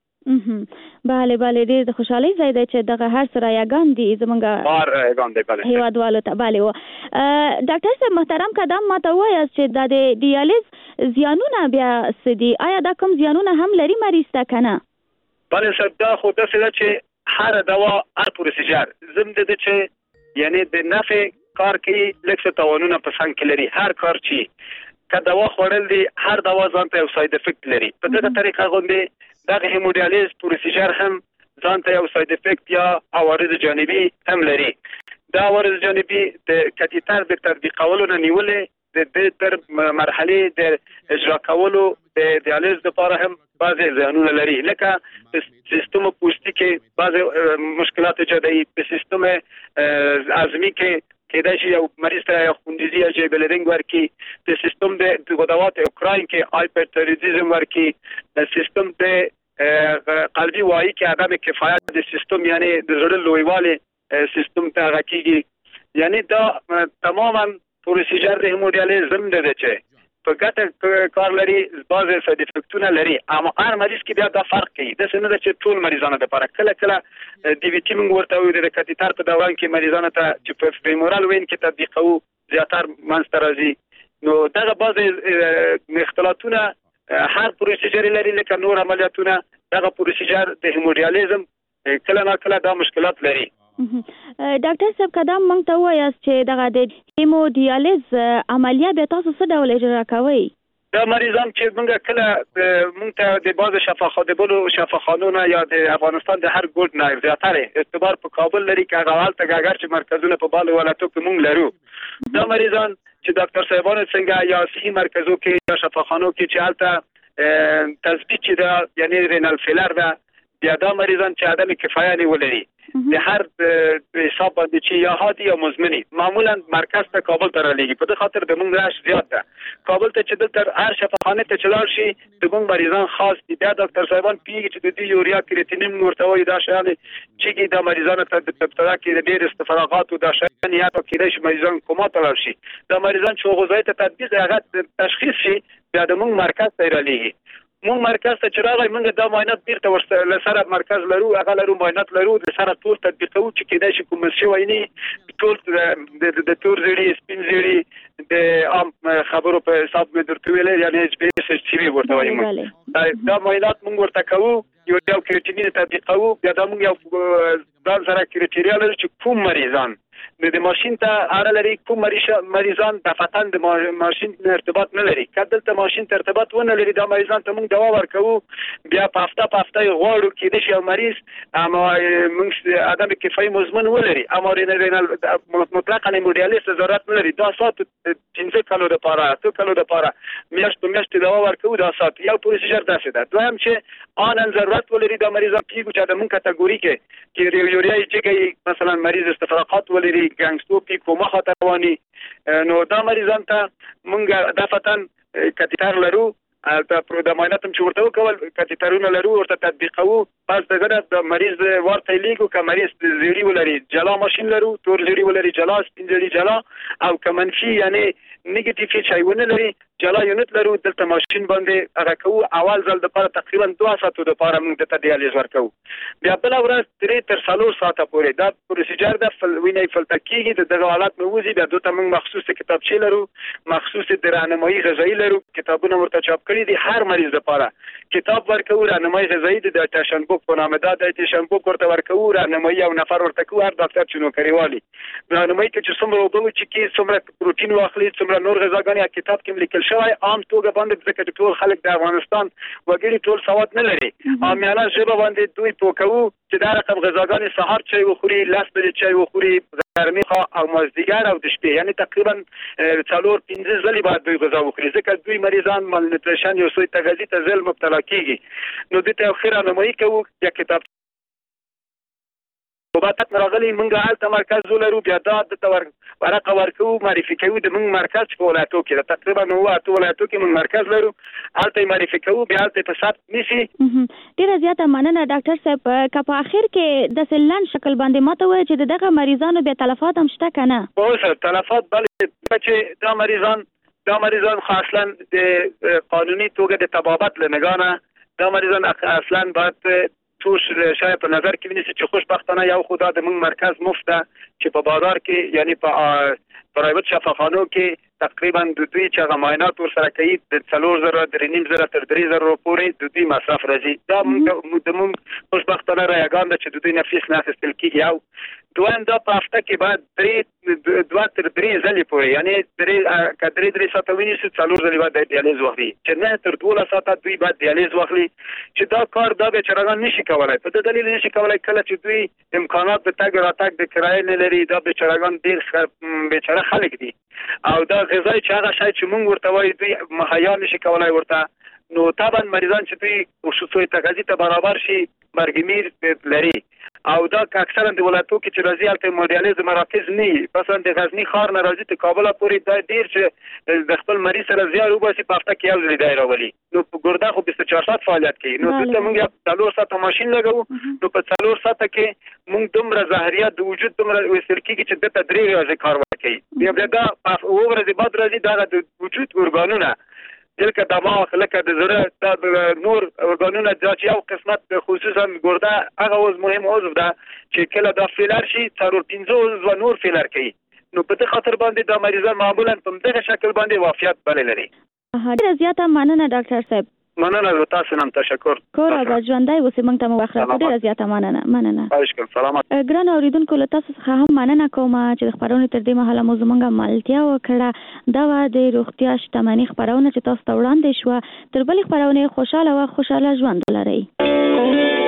Speaker 4: بله ډیر د خوشحالي ځای دی چې دغه هر سره یاګان دي زمونږ
Speaker 10: بار یاګان دی بله
Speaker 4: هیوادوالو ته بله و ډاکټر صاحب محترم قدم ماته وایي چې د ډیالیز زیانونه بیا سدي آیا دا کوم زیانونه هم لري مریض ته کنه
Speaker 10: بله صاحب دا خو د څه چې هر دوا هر پروسیجر زم د چې یعنی د نفع کار کوي لکه توانونه په څنګه کې لري هر کار چې که دوا خوړل دي هر دوا ځان ته یو ساید افیکټ لري په دغه طریقه غوندي دغه هیموډیالیز پروسیجر هم ځان ته یو ساید افیکټ یا عوارض جانبي هم لري دا عوارض جانبي د کاتیتر د تطبیقولو نه نیولې د تر مرحله د اجرا کولو د دیالیز لپاره هم بعضی زیانونه لري لکه سیستم پوستی کې بعضی مشکلات ایجادوي په سیستم عظمی کې کېدای شي یو مریض ته یو خوندیزي یا جبلرینګ ورکي د سیستم د غدوات اوکراین کې هایپرتریزم ورکي د سیستم د قلبي وایي کې عدم کفایت د سیستم یعنی د زړه لویواله سیستم ته راکېږي یعنی دا تماما پروسیجر د هیموډیالیزم د چې په ګټه کار لري بعض ساید افیکټونه لري اما هر مریض کې بیا دا فرق کوي د څه نه چې ټول مریضانو لپاره کله دی وی ټی موږ ورته وي د کاتیتر په دوران کې مریضانو ته چې په فیمورال وین کې تطبیقو زیاتره منځ ته راځي نو دغه بعض اختلافونه هر پروسیجر لري لکه نور عملیاتونه دغه پروسیجر د هیموډیالیزم کله نه کله دا مشکلات لري.
Speaker 4: ډاکټر صاحب قدم موږ ته وایاست چې دغه د هیموډیالیز عملیه به تاسو څه ډول اجرا کوئ؟
Speaker 10: دا مریضان چې موږ کله موږ ته د بعض شفاخانو یا د افغانستان د هر ګوټ نه زیاتره اعتبار په کابل لري که هغه هلته ګاګر چې مرکزونه په بالو ولایتو کې موږ لرو. دا مریضان چې ډاکټر صاحبان څنګه یا صحي مرکزو کې یا شفاخانو کې چې هلته تثبیت چې دا یعنی رینال فیلر ده بیا دا مریضان چې عدم کفایه ولري د هر حساب باندې چې یا حادي یا مزمنی معمولا مرکز ته کابل ته رالیږي. په دې خاطر د موږ راش زیات ده کابل ته چې دلته هر شفاخانه ته چلار شي د موږ مریضان خاص دي. دا ډاکټر صاحبان پیږي چې د دې یوریا کریاتینین ورته وایي دا شیان چې د مریضانو ته د ابتدا کې د ډېر استفراغات او د شیان یا کېدای شي مریضان کومه تلل شي. دا مریضان چې غذایی ته تطبیق هغه تشخیص شي بیا د موږ مرکز ته رالیږي. موږ مرکز ته چې راغی موږ دا معاینات بیرته ورسره سره مرکز لرو هغه لرو معاینات لرو د سره ټول تطبیقوو چې کېدای شي کوم شوی نه ټول د تور زیړي سپین زیړي د عام خبرو په حساب مې درته ویل یعنی ایچ بي اس سی وی ورته وایي. دا معاینات موږ ورته کوو یو کریټینین تطبیقوو بیا دا موږ یو ځان سره کریټیریا لرو چې کوم مریضان د ماشین ته اړه لري کوم مریضان دفعتاً د ماشین ارتباط نه لري که دلته ماشین ته ارتباط ونه لري دا مریضان ته موږ دوا ورکوو بیا په هفته غواړو کېدای شي یو مریض موږ عدم کفایي مزمن ولري اما رینال مطلقا هیموډیالیز ضرورت نه لري دا ساعت 15 کالو دپاره 2 کالو دپاره میاشتې دوا ورکوو دا ساعت یو پروسیجر داسې ده. دویم چې آنن ضرورت ولري دا مریضان کېږو چې د موږ کټګوري کې یوریا جګی مثلا مریض استفراغات ولري ګانګستوپی کومه خطر رواني نو دا مریضان ته موږ دفتن کاتیتر لرو د معاینات چې ورته وکول کاتیترونه لرو ورته تطبیقوو پس دغه د مریض ورته لیږو که مریض زیړي ولري جلا ماشین لرو تور زیړي ولري جلا سپین زیړي جلا او که منفي یعنی نیگیټیو شی ونه لري جلا یونټ لرو دلته ماشین باندې هغه کوو اول ځل دپاره تقریبا 2 ساعتو دپاره موږ دته دیالیز ورکوو بیا بله ورځ 3 تر 4 ساعته پورې دا پروسیجر ده وینه یې فلټر کېږي د دغه حالات نه وځي بیا دلته موږ مخصوص کتابچې لرو مخصوص د راهنمایي غذایي لرو کتابونه ورته چاپ کړي دي هر مریض دپاره کتاب ورکوو راهنمایي غذایي د ډایټیشن بوک په نامه دا ډایټیشن بوک ورته ورکوو راهنمایي یو نفر ورته کوو هر ډاکټر چې نوکریوالي راهنمایي کې چې څومره اوبه وڅښي څومره پروټین واخلي څومره نور غذاګانې کتاب کې لیکل شوی عام توګه باندې ځکه چې ټول خلک د افغانستان وګړي ټول سواد نه لري عامیانه ژبه باندې دوی پوکوو چې دا رقم غذاګانې سهار چای وخوري 10 بجې چای وخوري ګرمي او مازدیګر او د شپې یعنی تقریبا 4-5 ځلې باید دوی غذا وخوري ځکه دوی مریضان مالنیوتریشن یو سوی تغذیې ته ځل مبتلا کیږي نو دې ته یو ښه راهنمایي کوو یا کتاب وباتت راغلي موږ هلته مرکز ولرو بیا دا د ورقه ورکوو معرفي کوو د موږ مرکز په ولایتو کې تقریبا 9 ولایتو کې موږ مرکز لرو هلته یې معرفي کوو بیا هلته په ثبت نیسي.
Speaker 4: ډېره زیاته مننه ډاکټر صاحب که په اخر کې داسې لنډ شکل باندې ماته ووایي چې د دغه مریضانو بیا تلفات هم شته که نه؟
Speaker 10: اوس تلفات بلې چې دا مریضان خو اصلا د قانوني توګه د طبابت له نګاه نه دا مریضان اصلا باید توش شاید په نظر کې ونیسي چې خوشبختانه یو خو دا د موږ مرکز مفت ده چې په بازار کې یعنی په پرایوت شفاخانو کې تقریبا د دوی چې هغه معاینات ورسره کوي د 4,000 3,500 تر 3,000 پورې د دوی مصرف راځي دا موږ خوشبختانه رایګان ده چې د دوی نه فیس نه اخیستل کېږي او دویم دا په هفته کې باید 2 تر 3 ځلې پورې یعنی که 3 ساعته ونیسو 4 ځلې باید دیالیز واخلي چې 9 تر 12 ساعته دوی باید دیالیز واخلي چې دا کار دا بیچارهګان نشي کولی په دې دلیل نشي کولی کله چې دوی امکانات د تګ راتګ د کرایې نه لري دا بیچارهګان ډېر بیچاره خلک دي او دا غذای چې هغه شی چې موږ ورته وایو دوی مهیا نشي کولی ورته نو طبعا مریضان چې دوی خصوصي تغذیې ته برابر شي مرګمیر لري او دا اکثرا د ولایتو کې چې راځي هلته هیموډیالیز مراکز نه وي مثلا د غزني ښار نه راځي تر کابله پورې دا ډېر چې د خپل مریض سره زیار وباسي په هفته کې یو ځلې دی راولي نو په ګرده خو 24 ساعت فعالیت کوي نو دلته موږ 4 ساعته ماشین لګوو نو په 4 ساعته کې موږ دومره زهریات د وجود دومره ویستل کېږي چې دلته 3 ورځې کار ورکوي بیا دا 2 ورځې بعد راځي دا د وجود ارګانونه لکه دماغ لکه د زړه د نور ارګانونه دا چې یو قسمت خصوصا ګرده هغه اوس مهم عضو ده چې کله دا فیلر شي 4-5 عضو نور فیلر کوي نو په دې خاطر باندې دا مریضان معمولا په دغه شکل باندې وفات بلل لري.
Speaker 4: ډېره زیاته مننه ډاکټر صاحب.
Speaker 10: مننه تاسو نن تشکر
Speaker 4: کور او ژوندۍ اوسې موږ ته مو وخت راکړی ډېره زیاته مننه
Speaker 10: اشکر سلامات
Speaker 4: ګران اوریدونکو له تاسو څخه هم مننه کوم چې د خبرونې تر دې مهاله مو زموږ ملتیا وکړه دا د روغتیا شتمنۍ خبرونه چې تاسو ته وړاندې شوه تر بلې خبرونه خوشاله ژوند ولرئ